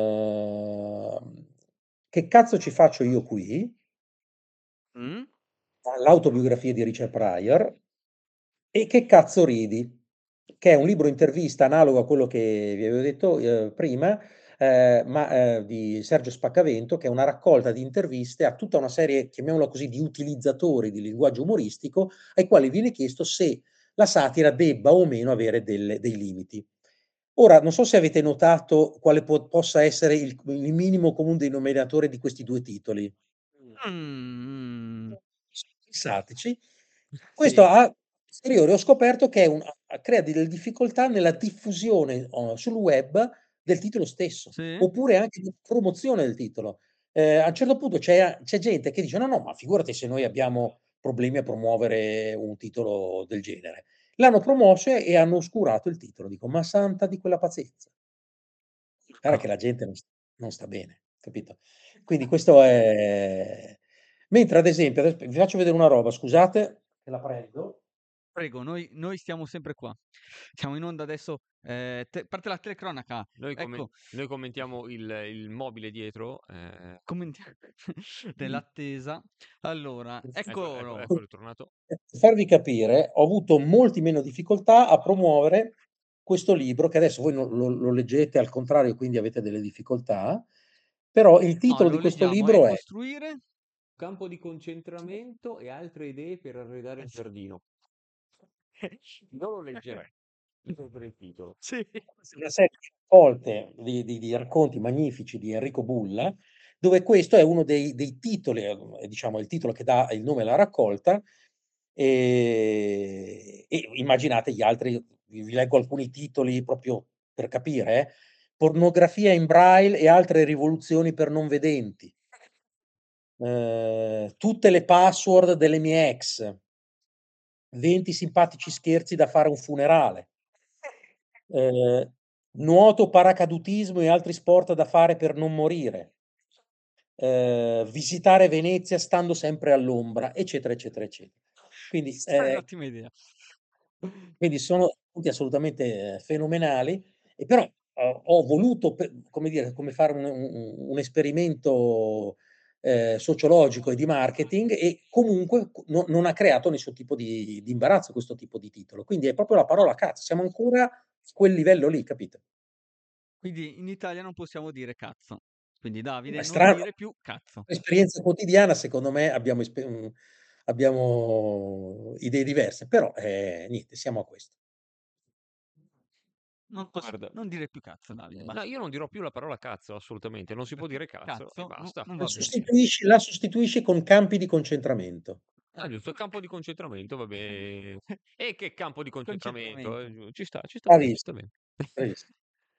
Che cazzo ci faccio io qui? Mm? L'autobiografia di Richard Pryor e Che cazzo ridi? Che è un libro intervista analogo a quello che vi avevo detto prima, di Sergio Spaccavento, che è una raccolta di interviste a tutta una serie, chiamiamola così, di utilizzatori di linguaggio umoristico, ai quali viene chiesto se la satira debba o meno avere dei limiti. Ora, non so se avete notato quale possa essere il minimo comune denominatore di questi due titoli. Mm. Simpatici. Questo Sì. a posteriori ho scoperto che crea delle difficoltà nella diffusione sul web del titolo stesso, Sì? oppure anche di promozione del titolo. A un certo punto c'è gente che dice: "No, no, ma figurati se noi abbiamo problemi a promuovere un titolo del genere." L'hanno promosso e hanno oscurato il titolo. Dico: "Ma santa di quella pazienza." Guarda che la gente non sta bene, capito? Quindi questo è mentre ad esempio adesso vi faccio vedere una roba, scusate, che la prendo. Prego, noi stiamo sempre qua. Siamo in onda adesso. Parte la telecronaca. Ecco, Noi commentiamo il mobile dietro. commenti- nell'attesa. Allora, eccolo. Ecco, è tornato. Per farvi capire, ho avuto molti meno difficoltà a promuovere questo libro, che adesso voi lo leggete al contrario, quindi avete delle difficoltà, però il No, titolo di lo questo leggiamo. È libro è costruire. Campo di concentramento e altre idee per arredare il giardino. Non lo leggerei. Per il titolo. Sì. una serie di raccolte di racconti magnifici di Enrico Bulla, dove questo è uno dei titoli, diciamo il titolo che dà il nome alla raccolta, e immaginate gli altri, vi leggo alcuni titoli proprio per capire, pornografia in braille e altre rivoluzioni per non vedenti. Tutte le password delle mie ex. 20 simpatici scherzi da fare a un funerale. Ehm, Nuoto, paracadutismo e altri sport da fare per non morire. Visitare Venezia stando sempre all'ombra, eccetera, eccetera, eccetera. Quindi, È un'ottima idea. quindi sono spunti assolutamente fenomenali, e però ho voluto come dire, come fare un esperimento sociologico e di marketing, e comunque non ha creato nessun tipo di imbarazzo questo tipo di titolo. Quindi è proprio la parola cazzo, siamo ancora a quel livello lì, capito? Quindi in Italia non possiamo dire cazzo. Quindi Davide, È non strano, dire più cazzo. esperienza quotidiana secondo me abbiamo idee diverse, però niente, siamo a questo. Guarda, Non dire più cazzo, Davide. no, Basta. io non dirò più la parola cazzo, assolutamente. Non si può Perché dire cazzo e cazzo basta. non La va bene. sostituisci con campi di concentramento. Ah, giusto, campo di concentramento, vabbè. E che campo di concentramento? Concentramento. Ci sta bene, ci sta Bravissimo, bene. bravissimo.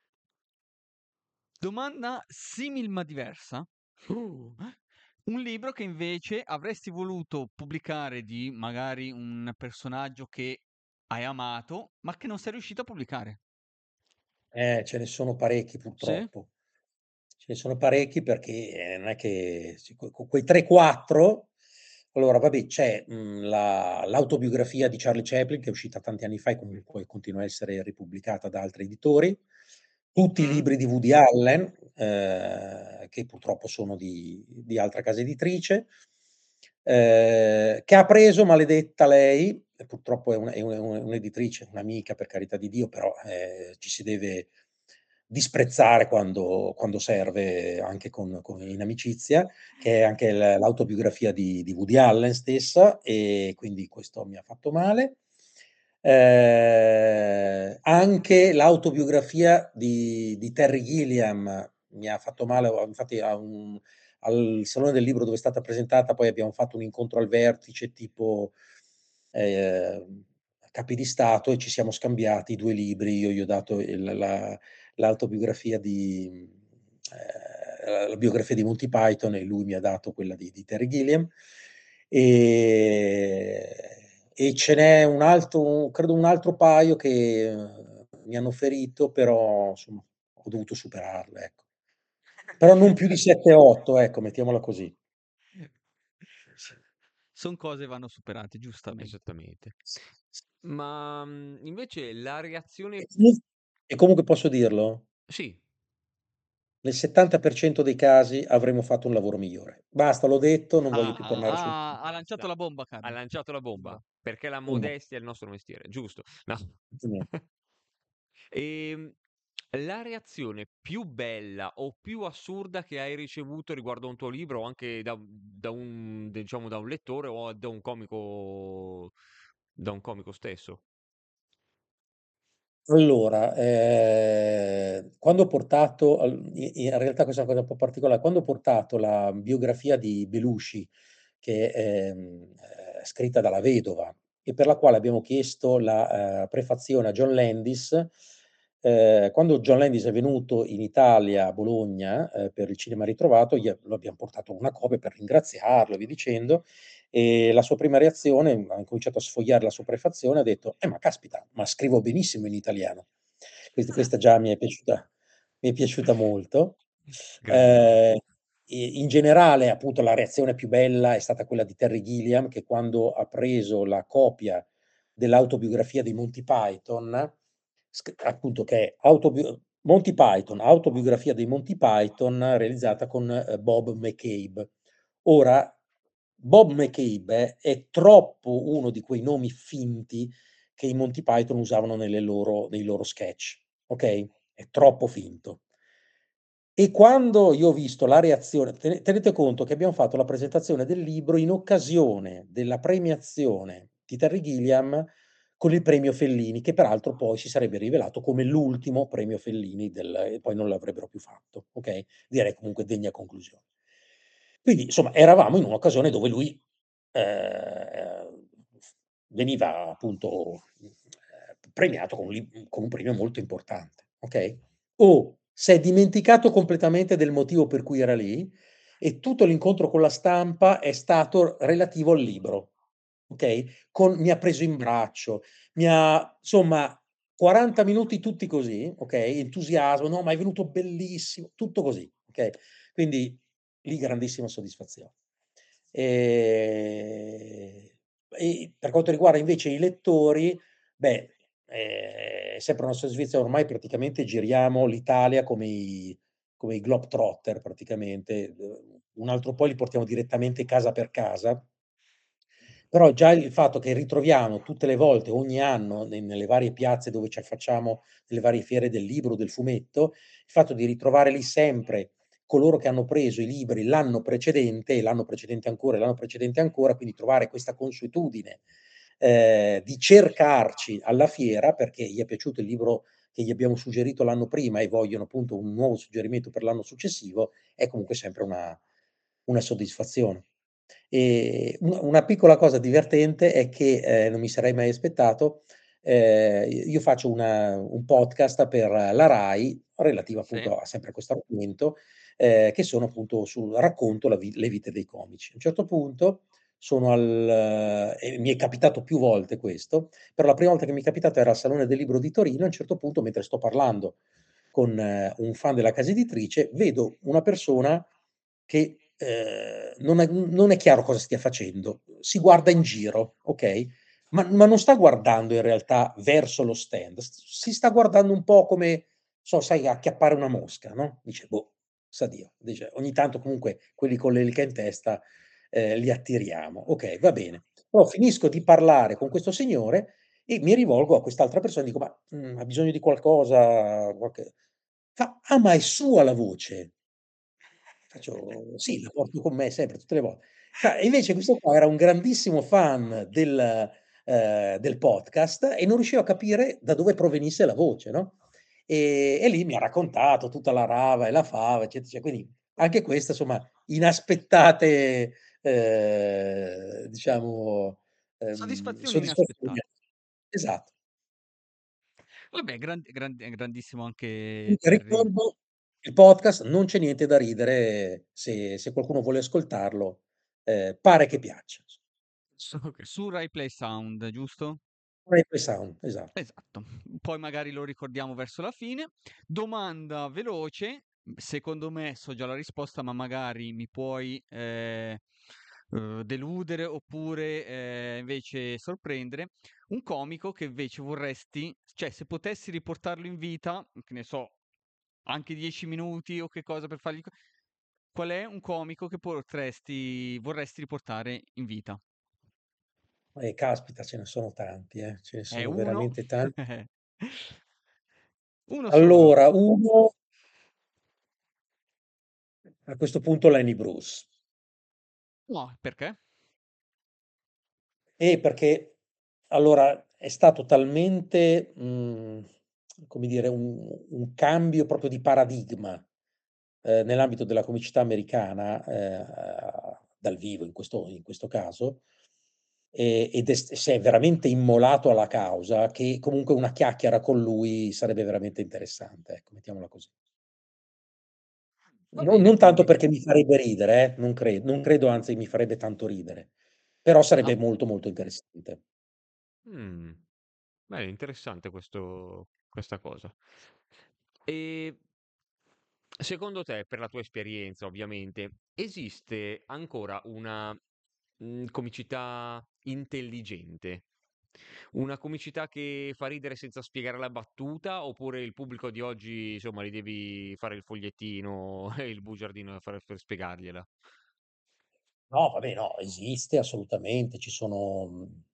Domanda simil ma diversa. Un libro che invece avresti voluto pubblicare di magari un personaggio che hai amato, ma che non sei riuscito a pubblicare. Ce ne sono parecchi Sì? purtroppo. Ce ne sono parecchi perché non è che quei 3, 4. Allora vabbè, c'è, l'autobiografia di Charlie Chaplin, che è uscita tanti anni fa e comunque continua a essere ripubblicata da altri editori. Tutti i Mm? libri di Woody Allen, che purtroppo sono di altra casa editrice, che ha preso, maledetta lei, e purtroppo è un'editrice, un'amica per carità di Dio, però, ci si deve disprezzare quando serve anche in amicizia, che è anche l'autobiografia di Woody Allen stessa, e quindi questo mi ha fatto male. Anche l'autobiografia di Terry Gilliam mi ha fatto male, infatti al Salone del Libro dove è stata presentata, poi abbiamo fatto un incontro al vertice tipo capi di Stato, e ci siamo scambiati 2 libri. Io gli ho dato l'autobiografia la biografia di Monty Python, e lui mi ha dato quella di Terry Gilliam. E ce n'è un altro, credo un altro paio che mi hanno ferito, però insomma ho dovuto superarle, ecco. Però non più di 7, 8, ecco, mettiamola così. Sono cose che vanno superate, giustamente. Esattamente. Ma invece la reazione... E comunque posso dirlo? Sì, nel 70% dei casi avremmo fatto un lavoro migliore. Basta, l'ho detto, non voglio più tornare sul Ha lanciato No, la bomba, ha Carlo. lanciato la bomba, Bravo. perché la bomba. modestia è il nostro mestiere, giusto? No. Niente. Ehm, la reazione più bella o più assurda che hai ricevuto riguardo a un tuo libro o anche diciamo, da un lettore o da un comico stesso? Allora, quando ho portato in realtà questa è una cosa un po' particolare, quando ho portato la biografia di Belushi, che è scritta dalla vedova e per la quale abbiamo chiesto la, prefazione a John Landis, quando John Landis è venuto in Italia, a Bologna, per il Cinema Ritrovato, lo abbiam portato una copia per ringraziarlo e via dicendo, e la sua prima reazione, ha incominciato a sfogliare la sua prefazione, ha detto: ma caspita, ma scrivo benissimo in italiano." Questa già mi è piaciuta molto. Grandioso. In generale, appunto, la reazione più bella è stata quella di Terry Gilliam, che quando ha preso la copia dell'autobiografia dei Monty Python, appunto, che è Monty Python, autobiografia dei Monty Python, realizzata con Bob McCabe. Ora, Bob McCabe è troppo uno di quei nomi finti che i Monty Python usavano nei loro sketch, okay, è troppo finto. E quando io ho visto la reazione, tenete conto che abbiamo fatto la presentazione del libro in occasione della premiazione di Terry Gilliam con il premio Fellini, che peraltro poi si sarebbe rivelato come l'ultimo premio Fellini e poi non l'avrebbero più fatto, okay, direi comunque degna conclusione. Quindi, insomma, eravamo in un'occasione dove lui, f veniva appunto, premiato con un premio molto importante, okay? S'è dimenticato completamente del motivo per cui era lì e tutto l'incontro con la stampa è stato relativo al libro, okay? Mi ha preso in braccio, insomma 40 minuti tutti così, okay, entusiasmo: "No, ma è venuto bellissimo", tutto così, okay? Quindi lì grandissima soddisfazione. Ehm, e per quanto riguarda invece i lettori, beh, è sempre una soddisfazione, ormai praticamente giriamo l'Italia come i Globetrotter praticamente, un altro po' li portiamo direttamente casa per casa. Però già il fatto che ritroviamo tutte le volte, ogni anno, nelle varie piazze dove ci affacciamo, nelle varie fiere del libro, del fumetto, il fatto di ritrovare lì sempre coloro che hanno preso i libri l'anno precedente, e l'anno precedente ancora, e l'anno precedente ancora, quindi trovare questa consuetudine, di cercarci alla fiera perché gli è piaciuto il libro che gli abbiamo suggerito l'anno prima e vogliono appunto un nuovo suggerimento per l'anno successivo, è comunque sempre una soddisfazione. Una piccola cosa divertente è che, non mi sarei mai aspettato, io faccio un podcast per la Rai, relativo Sì. appunto a sempre a questo argomento, che sono appunto racconto le vite dei comici. A un certo punto e mi è capitato più volte questo, però la prima volta che mi è capitato era al Salone del Libro di Torino, a un certo punto mentre sto parlando con un fan della casa editrice, vedo una persona che, non è chiaro cosa stia facendo. Si guarda in giro, okay, ma non sta guardando in realtà verso lo stand, si sta guardando un po' come, sai, acchiappare una mosca, no, dice: "Boh, sa Dio." Dice: "Ogni tanto comunque quelli con l'elica in testa, li attiriamo." Okay, va bene. Però finisco di parlare con questo signore e mi rivolgo a quest'altra persona e dico: "Ma, ha bisogno di qualcosa? Qualche" Fa: "Ah, ma è sua la voce?" Faccio: "Sì, la porto con me sempre, tutte le volte." E invece questo qua era un grandissimo fan del podcast e non riusciva a capire da dove provenisse la voce, no, e lì mi ha raccontato tutta la rava e la fava, quindi anche questa, insomma, inaspettate, diciamo, Soddisfazioni soddisfazioni. inaspettate. Esatto. Vabbè, grandissimo anche Comunque Terry. ricordo, il podcast non c'è niente da ridere, se qualcuno vuole ascoltarlo, pare che piaccia. Su Rai Play Sound, giusto? Replay Sound, esatto. Esatto. Poi magari lo ricordiamo verso la fine. Domanda veloce, secondo me so già la risposta, ma magari mi puoi deludere oppure invece sorprendere. Un comico che invece vorresti, cioè se potessi riportarlo in vita, che ne so, anche 10 minuti o che cosa per fargli... Qual è un comico che vorresti riportare in vita? Caspita, ce ne sono tanti, ce ne È sono uno? veramente tanti. Uno solo. Allora, uno, a questo punto Lenny Bruce. No, perché? Perché allora è stato talmente, come dire, un cambio proprio di paradigma, nell'ambito della comicità americana, dal vivo in questo caso, ed si è veramente immolato alla causa, che comunque una chiacchiera con lui sarebbe veramente interessante, ecco, mettiamola così. Va Non bene, tanto quindi... perché mi farebbe ridere, non credo, anzi mi farebbe tanto ridere, però Ah, sarebbe molto, molto interessante. Mm. Beh, interessante questa cosa. E secondo te, per la tua esperienza, ovviamente, esiste ancora una comicità intelligente? Una comicità che fa ridere senza spiegare la battuta, oppure il pubblico di oggi, insomma, li devi fare il fogliettino e il bugiardino per spiegargliela? No, vabbè, no, esiste assolutamente, ci sono,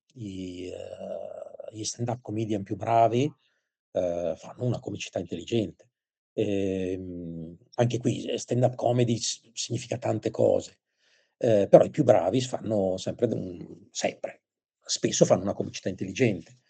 gli stand-up comedian più bravi, fanno una comicità intelligente. Anche qui, stand-up comedy significa tante cose, però i più bravi fanno sempre, spesso fanno una comicità intelligente,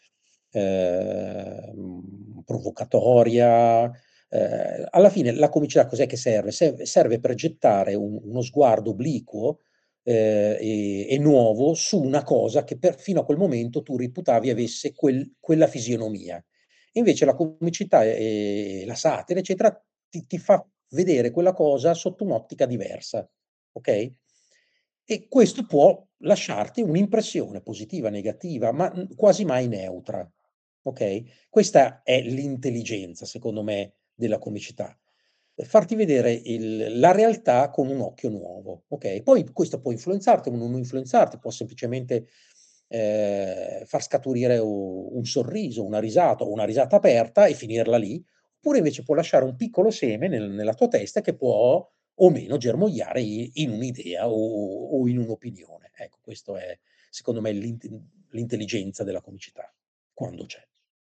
provocatoria. Alla fine la comicità cos'è che serve? Serve per gettare uno sguardo obliquo, e nuovo su una cosa che fino a quel momento tu reputavi avesse quella fisionomia. Invece la comicità e la satira, eccetera, ti fa vedere quella cosa sotto un'ottica diversa, okay? E questo può lasciarti un'impressione positiva, negativa, ma, quasi mai neutra, okay? Questa è l'intelligenza, secondo me, della comicità. Farti vedere la realtà con un occhio nuovo, okay? Poi questo può influenzarti o non influenzarti, può semplicemente, far scaturire un sorriso, una risata o una risata aperta e finirla lì, oppure invece può lasciare un piccolo seme nella tua testa che può o meno germogliare in un'idea o in un'opinione. Ecco, questo è secondo me l'intelligenza della comicità, quando c'è.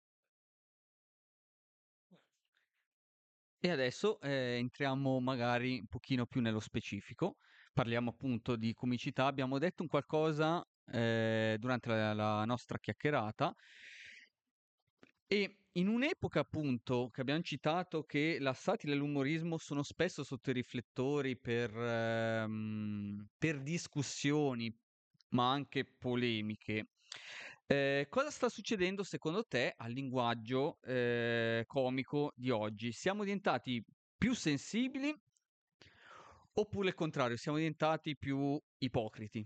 e adesso entriamo magari un pochino più nello specifico. Parliamo appunto di comicità. Abbiamo detto un qualcosa durante la nostra chiacchierata. E in un'epoca appunto che abbiamo citato che la satira e l'umorismo sono spesso sotto i riflettori per discussioni, ma anche polemiche, cosa sta succedendo secondo te al linguaggio comico di oggi? Siamo diventati più sensibili oppure il contrario, siamo diventati più ipocriti?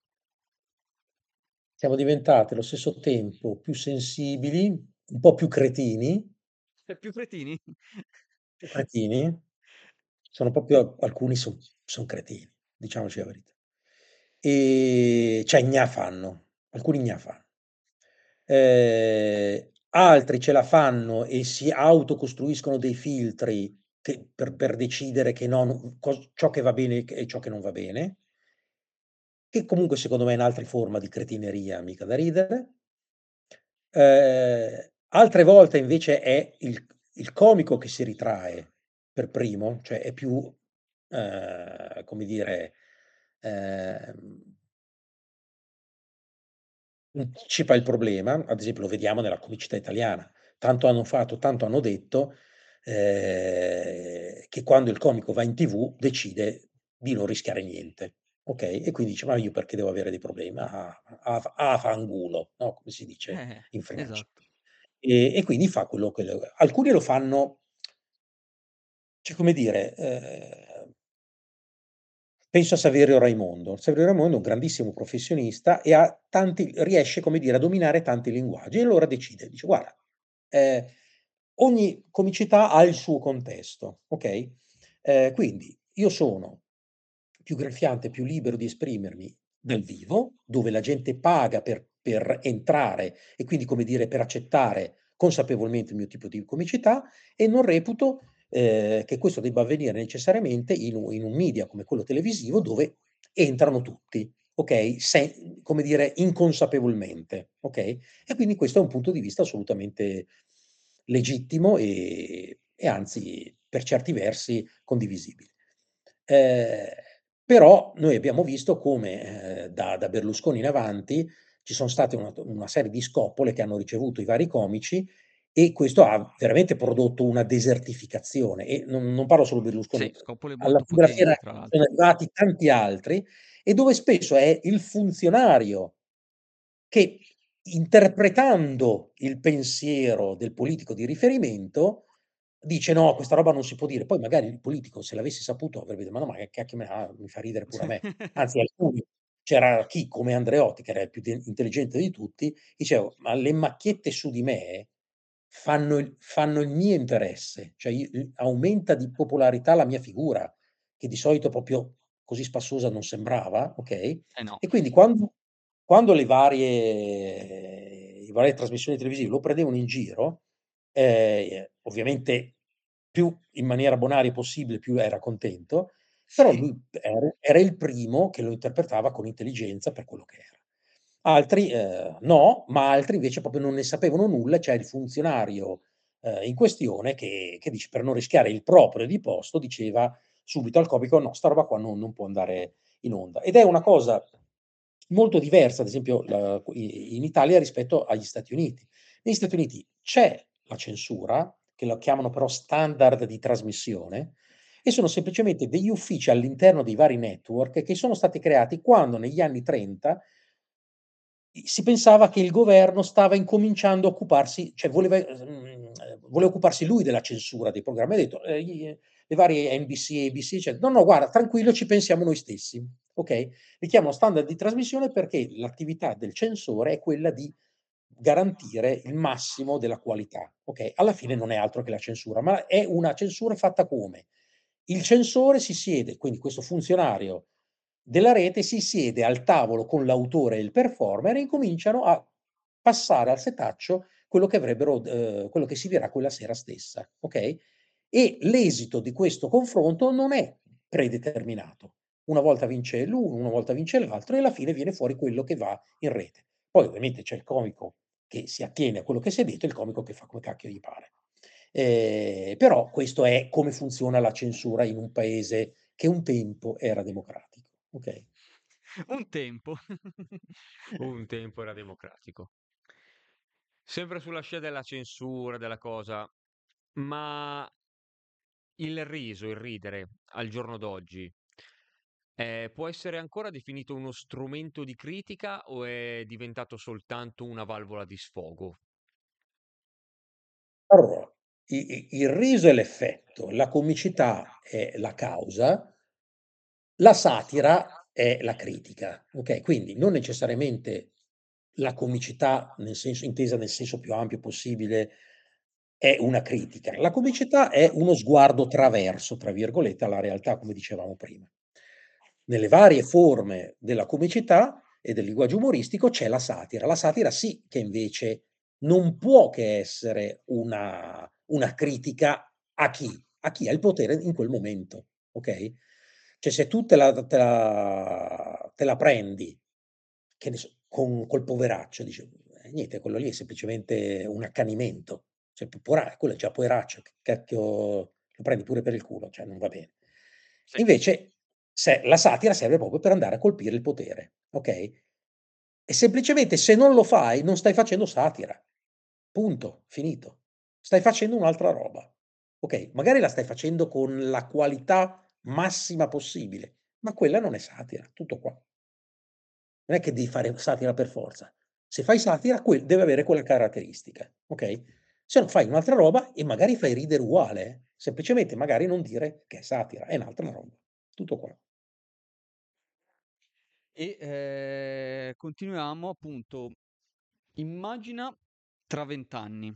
Siamo diventati allo stesso tempo più sensibili, un po' più cretini. Più cretini? Più cretini? Sono proprio alcuni son cretini, diciamoci la verità. Cioè gna fanno, alcuni gna fanno. Altri ce la fanno e si autocostruiscono dei filtri che per decidere che no, ciò che va bene e ciò che non va bene, che comunque secondo me è un'altra forma di cretineria mica da ridere. Altre volte invece è il comico che si ritrae per primo, cioè è più, come dire, ehm, anticipa il problema, ad esempio lo vediamo nella comicità italiana. Tanto hanno fatto, tanto hanno detto, che quando il comico va in TV decide di non rischiare niente, okay, e quindi dice: "Ma io perché devo avere dei problemi? A fanculo", no, come si dice in Francia. Esatto. E quindi fa quello che alcuni lo fanno, cioè come dire, penso a Saverio Raimondo. Saverio Raimondo è un grandissimo professionista e riesce, come dire, a dominare tanti linguaggi e allora decide, dice: "Guarda, ehm, ogni comicità ha il suo contesto, okay, quindi io sono più graffiante, più libero di esprimermi dal vivo, dove la gente paga per entrare e quindi, come dire, per accettare consapevolmente il mio tipo di comicità e non reputo che questo debba avvenire necessariamente in un media come quello televisivo dove entrano tutti, okay, come dire, inconsapevolmente, okay? E quindi questo è un punto di vista assolutamente legittimo e anzi per certi versi condivisibile. Ehm, Però noi abbiamo visto come, da Berlusconi in avanti ci son state una serie di scoppole che hanno ricevuto i vari comici e questo ha veramente prodotto una desertificazione e non parlo solo Sì, Berlusconi, scopole alla molto fine della fiera potenti, tra sono l'altro. arrivati tanti altri e dove spesso è il funzionario che, interpretando il pensiero del politico di riferimento, dice: "No, questa roba non si può dire." Poi magari il politico se l'avesse saputo avrebbe detto: "Ma no, ma che cacchio mi fa ridere pure a me." Anzi alcuni c'era chi come Andreotti, che era il più intelligente di tutti, diceva: "Ma le macchiette su di me fanno il mio interesse, cioè aumenta di popolarità la mia figura, che di solito proprio così spassosa non sembrava, okay, Eh no. e quindi quando le varie trasmissioni televisive lo prendevano in giro, ovviamente più in maniera bonaria possibile, più era contento, però Sì. lui era il primo che lo interpretava con intelligenza per quello che era. Altri, no, ma altri invece proprio non ne sapevano nulla, c'è il funzionario, in questione che dice per non rischiare il proprio di posto, diceva subito al comico: "No, sta roba qua non può andare in onda." Ed è una cosa molto diversa, ad esempio, in Italia rispetto agli Stati Uniti. Negli Stati Uniti c'è la censura, che la chiamano però standard di trasmissione, e sono semplicemente degli uffici all'interno dei vari network che sono stati creati quando negli anni '30 si pensava che il governo stava incominciando a occuparsi cioè voleva occuparsi lui della censura dei programmi. Ha detto, le varie NBC, ABC, "No, no, guarda, tranquillo, ci pensiamo noi stessi." Okay? Li chiamano standard di trasmissione perché l'attività del censore è quella di garantire il massimo della qualità, okay? Alla fine non è altro che la censura, ma è una censura fatta come? Il censore si siede, quindi questo funzionario della rete si siede al tavolo con l'autore e il performer e incominciano a passare al setaccio quello che si dirà quella sera stessa, okay, e l'esito di questo confronto non è predeterminato. Una volta vince l'uno, una volta vince l'altro e alla fine viene fuori quello che va in rete. Poi ovviamente c'è il comico che si attiene a quello che si è detto e il comico che fa come cacchio gli pare. Però questo è come funziona la censura in un paese che un tempo era democratico, okay? Un tempo. Un tempo era democratico. Sempre sulla scia della censura, della cosa, ma il riso, il ridere, al giorno d'oggi, può essere ancora definito uno strumento di critica o è diventato soltanto una valvola di sfogo? Allora, il riso è l'effetto, la comicità è la causa, la satira è la critica, okay? Quindi non necessariamente la comicità nel senso intesa nel senso più ampio possibile è una critica. La comicità è uno sguardo "traverso", tra virgolette, alla realtà, come dicevamo prima. Nelle varie forme della comicità e del linguaggio umoristico c'è la satira. La satira sì che invece non può che essere una critica a chi? A chi ha il potere in quel momento, okay? Cioè se tu te la prendi, che ne so, col poveraccio, dici: niente, quello lì è semplicemente un accanimento, cioè quello è già poveraccio, che cacchio lo prendi pure per il culo, cioè non va bene." Sì. Invece la satira serve proprio per andare a colpire il potere, okay? E semplicemente se non lo fai, non stai facendo satira. Punto, finito. Stai facendo un'altra roba. Okay, magari la stai facendo con la qualità massima possibile, ma quella non è satira, tutto qua. Non è che devi fare satira per forza. Se fai satira deve avere quella caratteristica, okay? Se no fai un'altra roba e magari fai ridere uguale, semplicemente magari non dire che è satira, è un'altra roba. Tutto qua. E continuiamo appunto. Immagina tra 20 anni.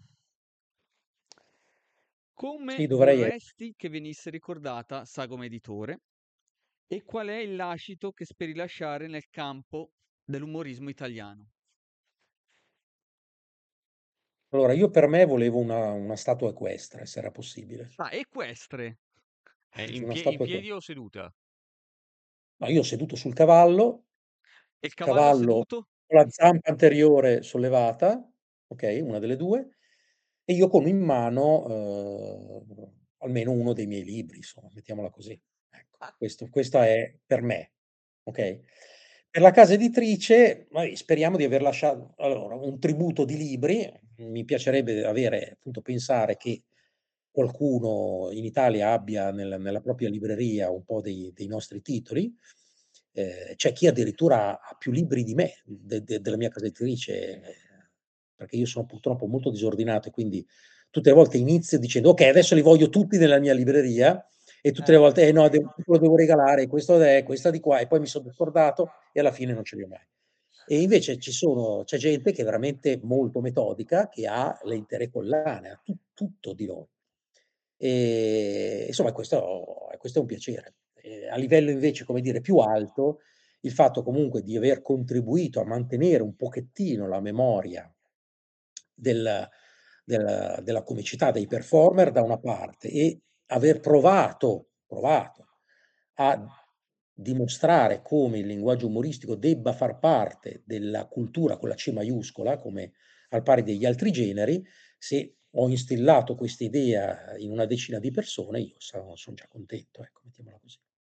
Come Sì, dovrei vorresti che venisse ricordata Sagoma Editore? E qual è il lascito che speri lasciare nel campo dell'umorismo italiano? Allora, io per me volevo una statua equestre, se era possibile. Ah, equestre. Sì, In, una in statua piedi equestre. o seduta? No, io seduto sul cavallo, E il cavallo cavallo seduto? con la zampa anteriore sollevata, ok, una delle due, e io con in mano almeno uno dei miei libri, insomma, mettiamola così. Ecco, Ah, questa è per me, ok? Per la casa editrice, speriamo di aver lasciato allora, un tributo di libri. Mi piacerebbe avere, appunto, pensare che qualcuno in Italia abbia nella propria libreria un po' dei nostri titoli. C'è chi addirittura ha più libri di me, della mia casa editrice, perché io sono purtroppo molto disordinato e quindi tutte le volte inizio dicendo: "Okay, adesso li voglio tutti nella mia libreria", e tutte le volte: "Eh no, lo devo regalare, questo questa di qua", e poi mi sono scordato e alla fine non ce li ho mai. E invece c'è gente che è veramente molto metodica, che ha le intere collane, ha tutto di loro. Insomma questo è un piacere. A livello invece, come dire, più alto, il fatto comunque di aver contribuito a mantenere un pochettino la memoria del della comicità dei performer da una parte, e aver provato a dimostrare come il linguaggio umoristico debba far parte della cultura con la C maiuscola, come al pari degli altri generi. Se ho instillato questa idea in una decina di persone, io son già contento, ecco, mettiamola così.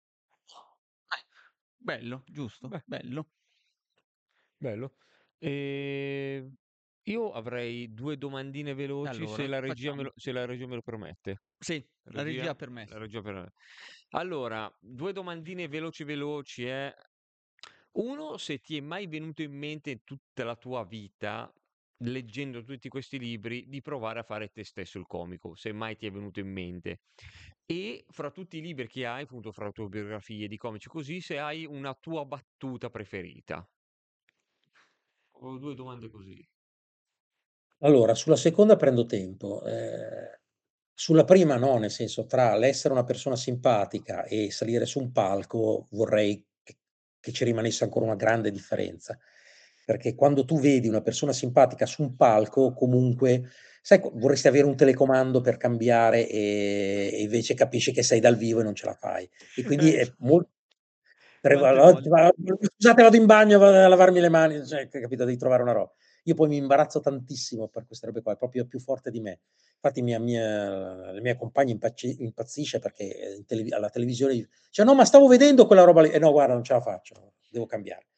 bello, giusto, Beh, bello. bello. E io avrei due domandine veloci se Allora, la regia facciamo. se la regia me lo permette. Sì, la regia ha La permesso. regia allora, due domandine veloci, eh. Uno, se ti è mai venuto in mente in tutta la tua vita, leggendo tutti questi libri, di provare a fare te stesso il comico, se mai ti è venuto in mente. E fra tutti i libri che hai, appunto, fra autobiografie di comici così, se hai una tua battuta preferita. Ho due domande così. Allora, sulla seconda prendo tempo. Sulla prima no, nel senso, tra l'essere una persona simpatica e salire su un palco vorrei che ci rimanesse ancora una grande differenza. Perché quando tu vedi una persona simpatica su un palco, comunque, sai, vorresti avere un telecomando per cambiare, e invece capisci che sei dal vivo e non ce la fai. E quindi è molto. Quante volte? Scusate, vado in bagno, vado a lavarmi le mani, cioè, capito, devi trovare una roba. Io poi mi imbarazzo tantissimo per queste robe qua, è proprio più forte di me. Infatti la mia compagna impazzisce perché alla televisione dice: "No, ma stavo vedendo quella roba lì". "Eh no, guarda, non ce la faccio, devo cambiare".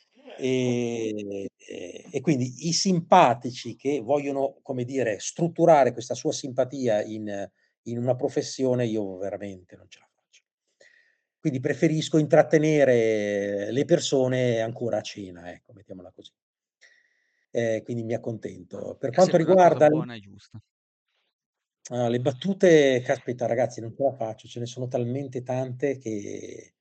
E quindi i simpatici che vogliono, come dire, strutturare questa sua simpatia in una professione, io veramente non ce la faccio. Quindi preferisco intrattenere le persone ancora a cena, ecco, mettiamola così. Quindi mi accontento. Per È quanto sempre una cosa riguarda buona e giusta. le battute, caspita ragazzi, non ce la faccio, ce ne sono talmente tante che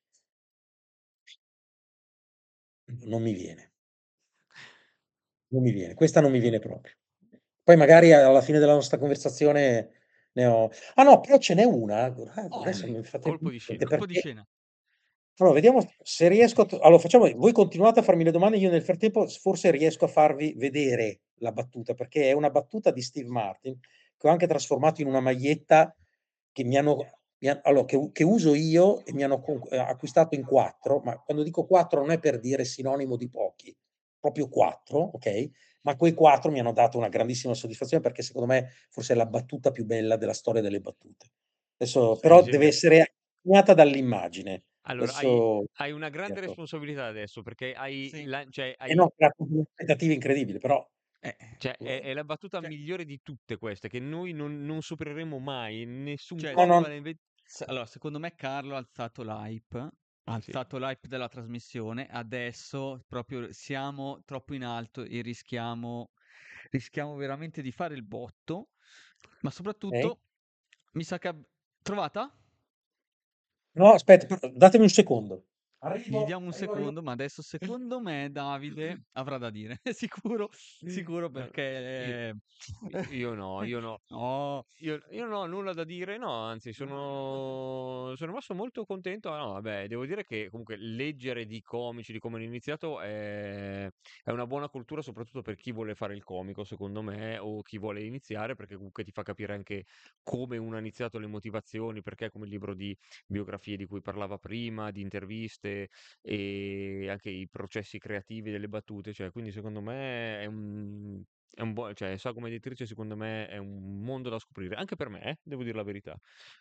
non mi viene, non mi viene. Questa non mi viene proprio. Poi magari alla fine della nostra conversazione ne ho no, però ce n'è una, Oh, adesso mi fate Colpo venire di in mente, scena. colpo di perché scena. allora vediamo se riesco allora facciamo, voi continuate a farmi le domande, io nel frattempo forse riesco a farvi vedere la battuta, perché è una battuta di Steve Martin, che ho anche trasformato in una maglietta che allora che uso io, e mi hanno acquistato in 4, ma quando dico 4 non è per dire sinonimo di pochi, proprio 4, okay, ma quei 4 mi hanno dato una grandissima soddisfazione, perché secondo me forse è la battuta più bella della storia delle battute. Adesso Sì, però sì. deve essere accompagnata dall'immagine. Allora, Adesso hai una grande certo. responsabilità adesso perché Sì. cioè, Eh no, ho creato delle aspettative incredibili, però Eh, cioè, è la battuta cioè, migliore di tutte queste che noi non supereremo mai. Nessun cioè, no, comico no, l'ha inventato. allora, secondo me Carlo ha Sì. alzato l'hype della trasmissione, adesso proprio siamo troppo in alto e rischiamo veramente di fare il botto, ma okay. soprattutto mi sa che trovata? No, aspetta, datemi un secondo. Gli diamo un arrivo io. secondo, ma adesso secondo me Davide avrà da dire. Sicuro, sicuro perché... Io no, io no. No, Io non ho nulla da dire, no, anzi sono rimasto molto contento. No, vabbè, devo dire che comunque leggere di comici, di come hanno iniziato, è una buona cultura, soprattutto per chi vuole fare il comico, secondo me, o chi vuole iniziare, perché comunque ti fa capire anche come uno ha iniziato, le motivazioni, perché come il libro di biografie di cui parlava prima, di interviste e anche i processi creativi delle battute, cioè, quindi secondo me è un buon, cioè, Sa come editrice, secondo me è un mondo da scoprire, anche per me, devo dire la verità.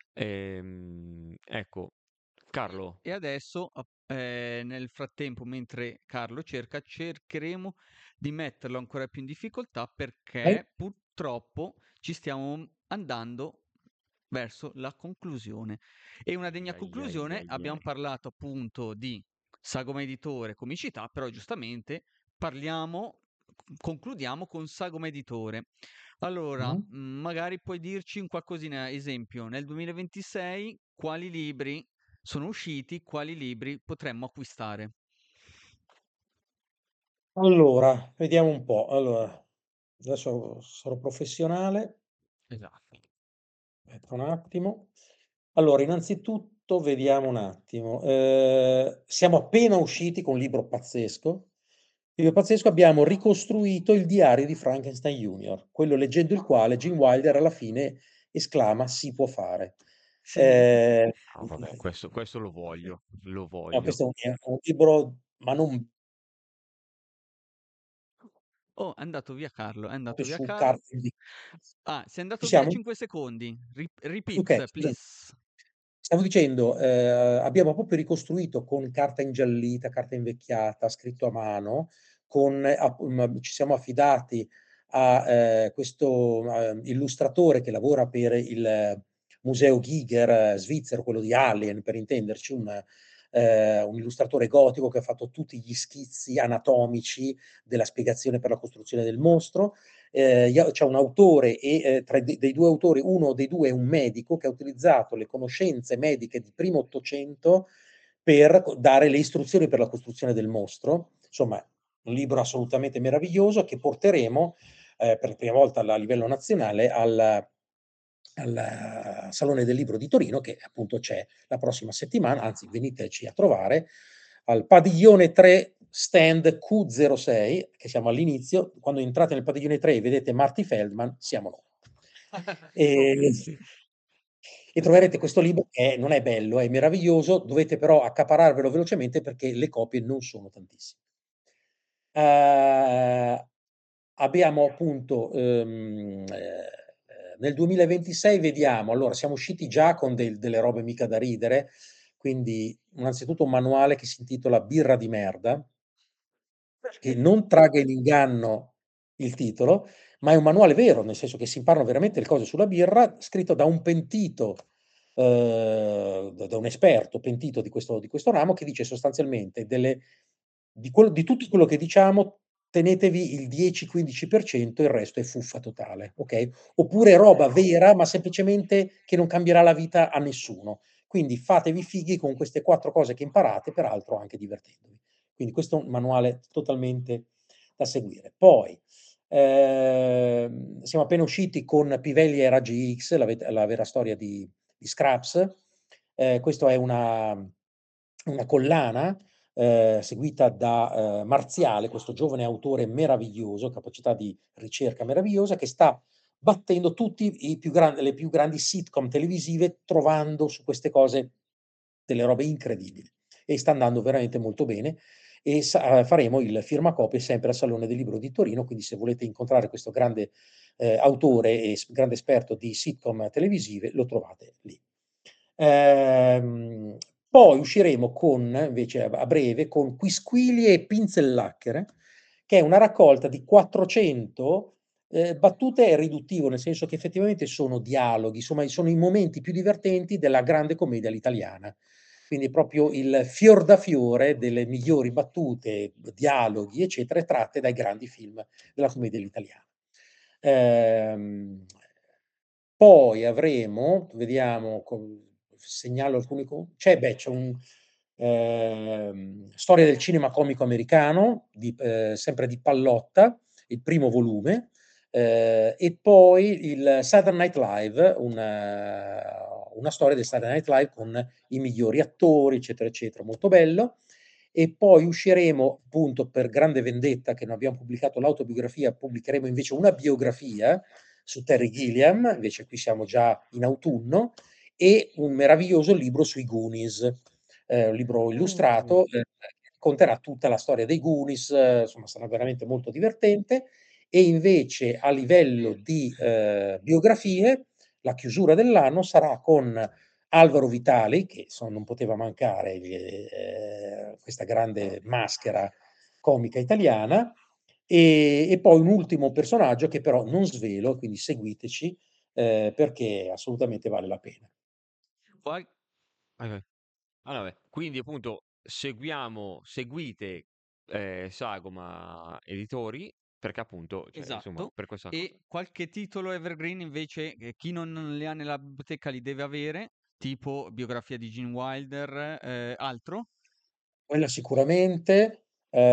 Ecco, Carlo, e adesso, nel frattempo, mentre Carlo cerca, cercheremo di metterlo ancora più in difficoltà Vai. perché purtroppo ci stiamo andando verso la conclusione. E una ai, degna ai, ai, conclusione, ai, abbiamo ai. parlato appunto di Sagoma Editore, comicità, però giustamente parliamo, concludiamo con Sagoma Editore. Allora, Mm. magari puoi dirci un qualcosina, esempio, nel 2026 quali libri sono usciti, quali libri potremmo acquistare? Allora, vediamo un po'. Allora, adesso sarò professionale. Esatto. Aspetta un attimo. Allora, innanzitutto vediamo un attimo. Siamo appena usciti con un libro pazzesco. Libro pazzesco, abbiamo ricostruito il diario di Frankenstein Junior, quello leggendo il quale Gene Wilder alla fine esclama: si può fare. Eh, No, vabbè, questo lo voglio, lo no, voglio. questo è un libro, ma non Oh, è andato via Carlo, è andato via su Carlo. carta di... Ah, sei Ci andato via siamo? 5 secondi. Ok, Repeat, scusa. please. Stavo dicendo, abbiamo proprio ricostruito con carta ingiallita, carta invecchiata, scritto a mano, ci siamo affidati a questo illustratore che lavora per il Museo Giger svizzero, quello di Alien, per intenderci, un illustratore gotico che ha fatto tutti gli schizzi anatomici della spiegazione per la costruzione del mostro. C'è un autore e dei due autori, uno dei due è un medico che ha utilizzato le conoscenze mediche di primo Ottocento per dare le istruzioni per la costruzione del mostro. Insomma, un libro assolutamente meraviglioso che porteremo per la prima volta a livello nazionale al Salone del Libro di Torino, che appunto c'è la prossima settimana, anzi veniteci a trovare al padiglione 3 stand Q06, che siamo all'inizio. Quando entrate nel padiglione 3 e vedete Marty Feldman, siamo noi. E troverete questo libro che non è bello, è meraviglioso, dovete però accapararvelo velocemente perché le copie non sono tantissime. Abbiamo appunto nel 2026 vediamo, allora siamo usciti già con delle robe mica da ridere, quindi innanzitutto un manuale che si intitola Birra di merda, che non tragga in inganno il titolo, ma è un manuale vero, nel senso che si imparano veramente le cose sulla birra, scritto da un pentito, da un esperto pentito di questo ramo, che dice sostanzialmente di tutto quello che diciamo, tenetevi il 10-15%, il resto è fuffa totale, ok? Oppure roba vera, ma semplicemente che non cambierà la vita a nessuno. Quindi fatevi fighi con queste 4 cose che imparate, peraltro anche divertendovi. Quindi questo è un manuale totalmente da seguire. Poi siamo appena usciti con Pivelli e Raggi X, la vera storia di Scraps. Questa è una collana seguita da Marziale, questo giovane autore meraviglioso, capacità di ricerca meravigliosa, che sta battendo tutti le più grandi sitcom televisive, trovando su queste cose delle robe incredibili. E sta andando veramente molto bene. E faremo il firmacopie sempre al Salone del Libro di Torino, quindi se volete incontrare questo grande autore e grande esperto di sitcom televisive, lo trovate lì. Ehm, Poi usciremo invece a breve, con Quisquilie e Pinzellacchere, che è una raccolta di 400 battute. È riduttivo, nel senso che effettivamente sono dialoghi, insomma, sono i momenti più divertenti della grande commedia all'italiana. Quindi proprio il fior da fiore delle migliori battute, dialoghi, eccetera, tratte dai grandi film della commedia all'italiana. Ehm, Poi avremo, vediamo, segnalo alcuni. C'è storia del cinema comico americano, sempre di Pallotta, il primo volume, e poi il Saturday Night Live, una storia del Saturday Night Live con i migliori attori, eccetera, eccetera, molto bello. E poi usciremo, appunto, per grande vendetta, che non abbiamo pubblicato l'autobiografia, pubblicheremo invece una biografia su Terry Gilliam, invece qui siamo già in autunno, e un meraviglioso libro sui Goonies, un libro illustrato, che conterrà tutta la storia dei Goonies, insomma sarà veramente molto divertente. E invece a livello di biografie, la chiusura dell'anno sarà con Alvaro Vitali, che non poteva mancare, questa grande maschera comica italiana, e poi un ultimo personaggio che però non svelo, quindi seguiteci, perché assolutamente vale la pena. Poi allora, vabbè, quindi appunto seguite Sagoma Editori perché appunto, cioè, insomma, Esatto. per questa cosa. E qualche titolo evergreen invece, chi non li ha nella biblioteca li deve avere, tipo biografia di Gene Wilder, altro? Quella sicuramente,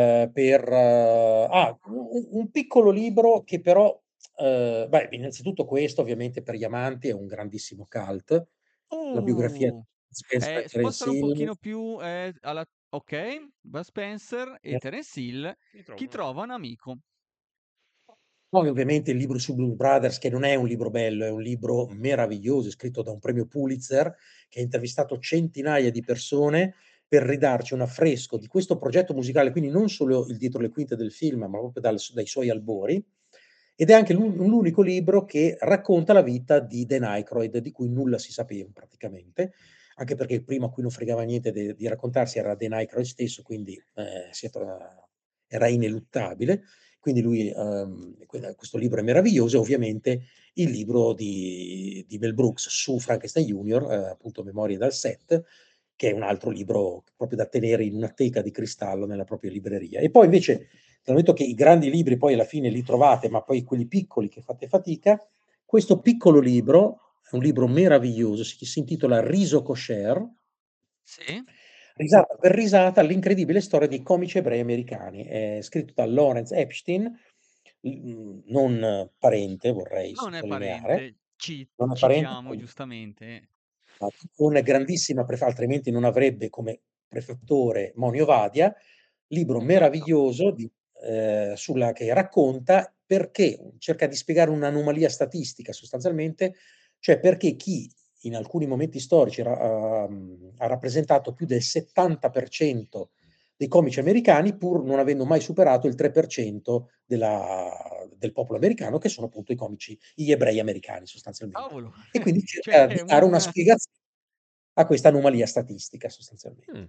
un piccolo libro che però, beh, innanzitutto questo ovviamente per gli amanti è un grandissimo cult, la biografia di Uh! Spencer e Terence Spostalo un Hill. pochino più ok, Bud Spencer e Terence Hill, chi trova un amico. Poi ovviamente il libro su Blues Brothers, che non è un libro bello, è un libro meraviglioso, scritto da un premio Pulitzer, che ha intervistato centinaia di persone per ridarci un affresco di questo progetto musicale, quindi non solo il dietro le quinte del film, ma proprio dai suoi albori. Ed è anche l'unico libro che racconta la vita di Dan Aykroyd, di cui nulla si sapeva praticamente, anche perché il primo a cui non fregava niente di raccontarsi era Dan Aykroyd stesso, quindi era ineluttabile. Quindi lui, questo libro è meraviglioso, e ovviamente il libro di Mel Brooks su Frankenstein Junior, appunto Memorie dal set, che è un altro libro proprio da tenere in una teca di cristallo nella propria libreria. E poi invece, dal momento che i grandi libri poi alla fine li trovate, ma poi quelli piccoli che fate fatica, questo piccolo libro è un libro meraviglioso, si intitola Riso Kosher, Sì? Risata per risata, l'incredibile storia dei comici ebrei americani. È scritto da Lawrence Epstein, non parente, vorrei Non è sottolineare, parente, non è parente, citiamo giustamente. con grandissima altrimenti non avrebbe come prefattore Monio Vadia, libro Certo. meraviglioso che racconta perché, cerca di spiegare un'anomalia statistica sostanzialmente, cioè perché chi in alcuni momenti storici ha rappresentato più del 70% dei comici americani, pur non avendo mai superato il 3% del popolo americano, che sono appunto gli ebrei americani sostanzialmente. Cavolo! E quindi Cioè cerca di è dare una un spiegazione a questa anomalia statistica sostanzialmente.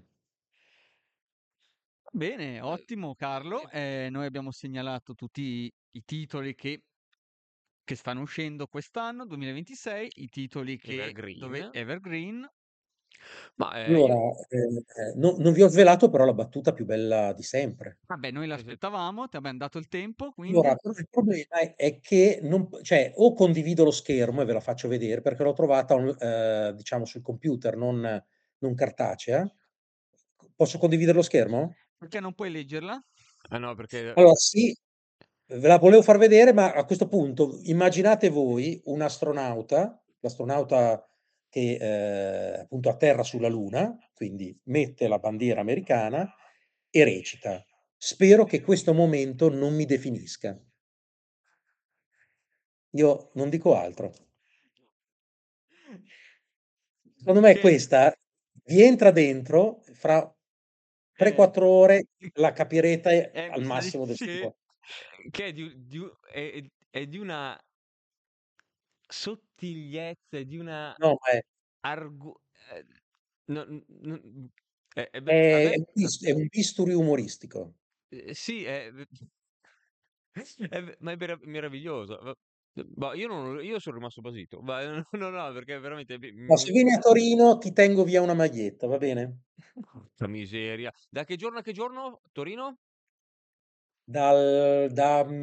Bene, ottimo Carlo. Noi abbiamo segnalato tutti i titoli che stanno uscendo quest'anno, 2026, i titoli Evergreen. Evergreen. Ma Allora, io non vi ho svelato però la battuta più bella di sempre. Vabbè, noi l'aspettavamo, ti abbiamo dato il tempo, Allora, quindi però il problema è che cioè, o condivido lo schermo e ve la faccio vedere, perché l'ho trovata diciamo sul computer, non cartacea. Posso condividere lo schermo? perché non puoi leggerla? no, perché Allora sì, ve la volevo far vedere, ma a questo punto immaginate voi un astronauta, l'astronauta che appunto atterra sulla Luna, quindi mette la bandiera americana e recita: "Spero che questo momento non mi definisca". Io non dico altro. Secondo me Che questa vi entra dentro, fra 3, è 4 ore la capirete è al massimo del sì, suo. che è di una sottigliezza e di una No, ma è argu ehm, no a è me è un bisturi umoristico. sì, ma è meraviglioso. Ma io son rimasto basito. Ma no, perché veramente No, se vieni a Torino ti tengo via una maglietta, va bene? porca miseria. Da che giorno a che giorno Torino?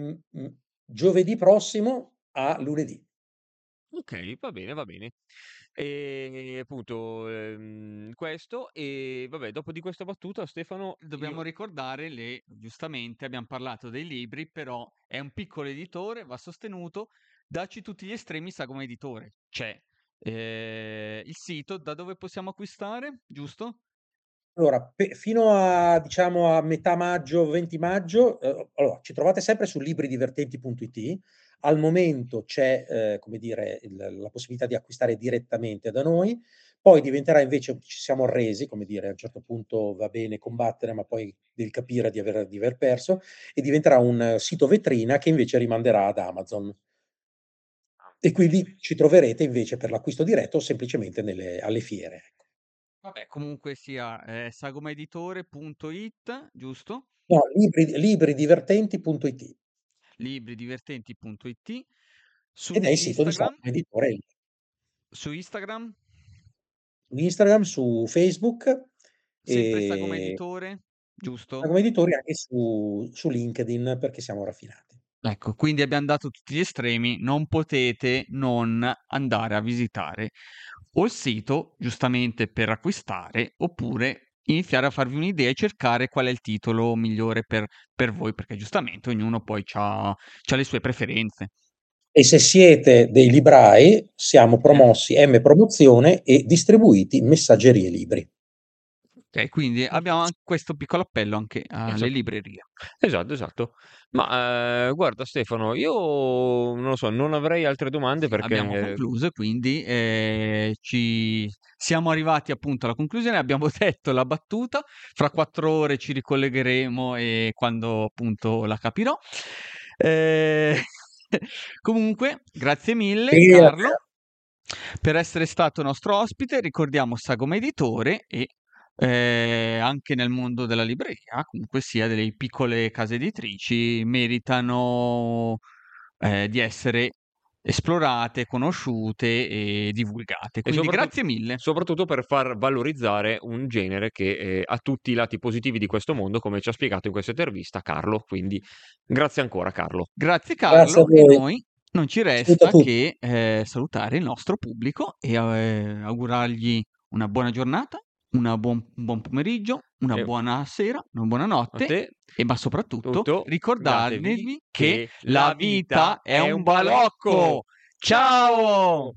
Giovedì prossimo a lunedì. Okay, va bene, va bene. E appunto questo, e vabbè, dopo di questa battuta, Stefano, Dobbiamo ricordare, giustamente abbiamo parlato dei libri, però è un piccolo editore, va sostenuto. Dacci tutti gli estremi, Sagoma Editore. C'è il sito da dove possiamo acquistare, giusto? Allora, fino a, diciamo, a metà maggio, 20 maggio, allora, ci trovate sempre su libridivertenti.it. Al momento c'è, come dire, la possibilità di acquistare direttamente da noi, poi diventerà invece, ci siamo arresi, come dire, a un certo punto va bene combattere, ma poi devi capire di aver perso, e diventerà un sito vetrina che invece rimanderà ad Amazon. E quindi ci troverete invece per l'acquisto diretto semplicemente alle fiere. Ecco. Vabbè, comunque sia sagomaeditore.it, giusto? No, libridivertenti.it. Libridivertenti.it. Su Ed è il sito di Instagram? Sagoma Editore. Su Instagram? Su Instagram, su Facebook, Sempre Sagoma e Editore, giusto? Sagoma Editori anche su LinkedIn, perché siamo raffinati. Ecco, quindi abbiamo dato tutti gli estremi, non potete non andare a visitare o il sito, giustamente per acquistare, oppure iniziare a farvi un'idea e cercare qual è il titolo migliore per voi, perché giustamente ognuno poi ha le sue preferenze. E se siete dei librai, siamo promossi M Promozione e distribuiti Messaggerie Libri. Ok, quindi abbiamo anche questo piccolo appello anche alle Esatto. librerie. Esatto. Ma guarda Stefano, io non lo so, non avrei altre domande perché Abbiamo concluso, quindi ci siamo arrivati appunto alla conclusione, abbiamo detto la battuta, fra 4 ore ci ricollegheremo e quando appunto la capirò. Comunque, grazie mille Sì, Carlo per essere stato nostro ospite, ricordiamo Sagoma Editore e anche nel mondo della libreria, comunque sia delle piccole case editrici, meritano di essere esplorate, conosciute e divulgate. e Quindi grazie mille. soprattutto per far valorizzare un genere che ha tutti i lati positivi di questo mondo, come ci ha spiegato in questa intervista Carlo. Quindi grazie ancora Carlo. Grazie Grazie a Carlo, e voi. noi non ci Saluto a resta tutti. che salutare il nostro pubblico e augurargli una buona giornata, un buon pomeriggio, una E buona sera, una buona a notte te e ma soprattutto ricordatevi ricordatevi che che la vita è un balocco. Ciao!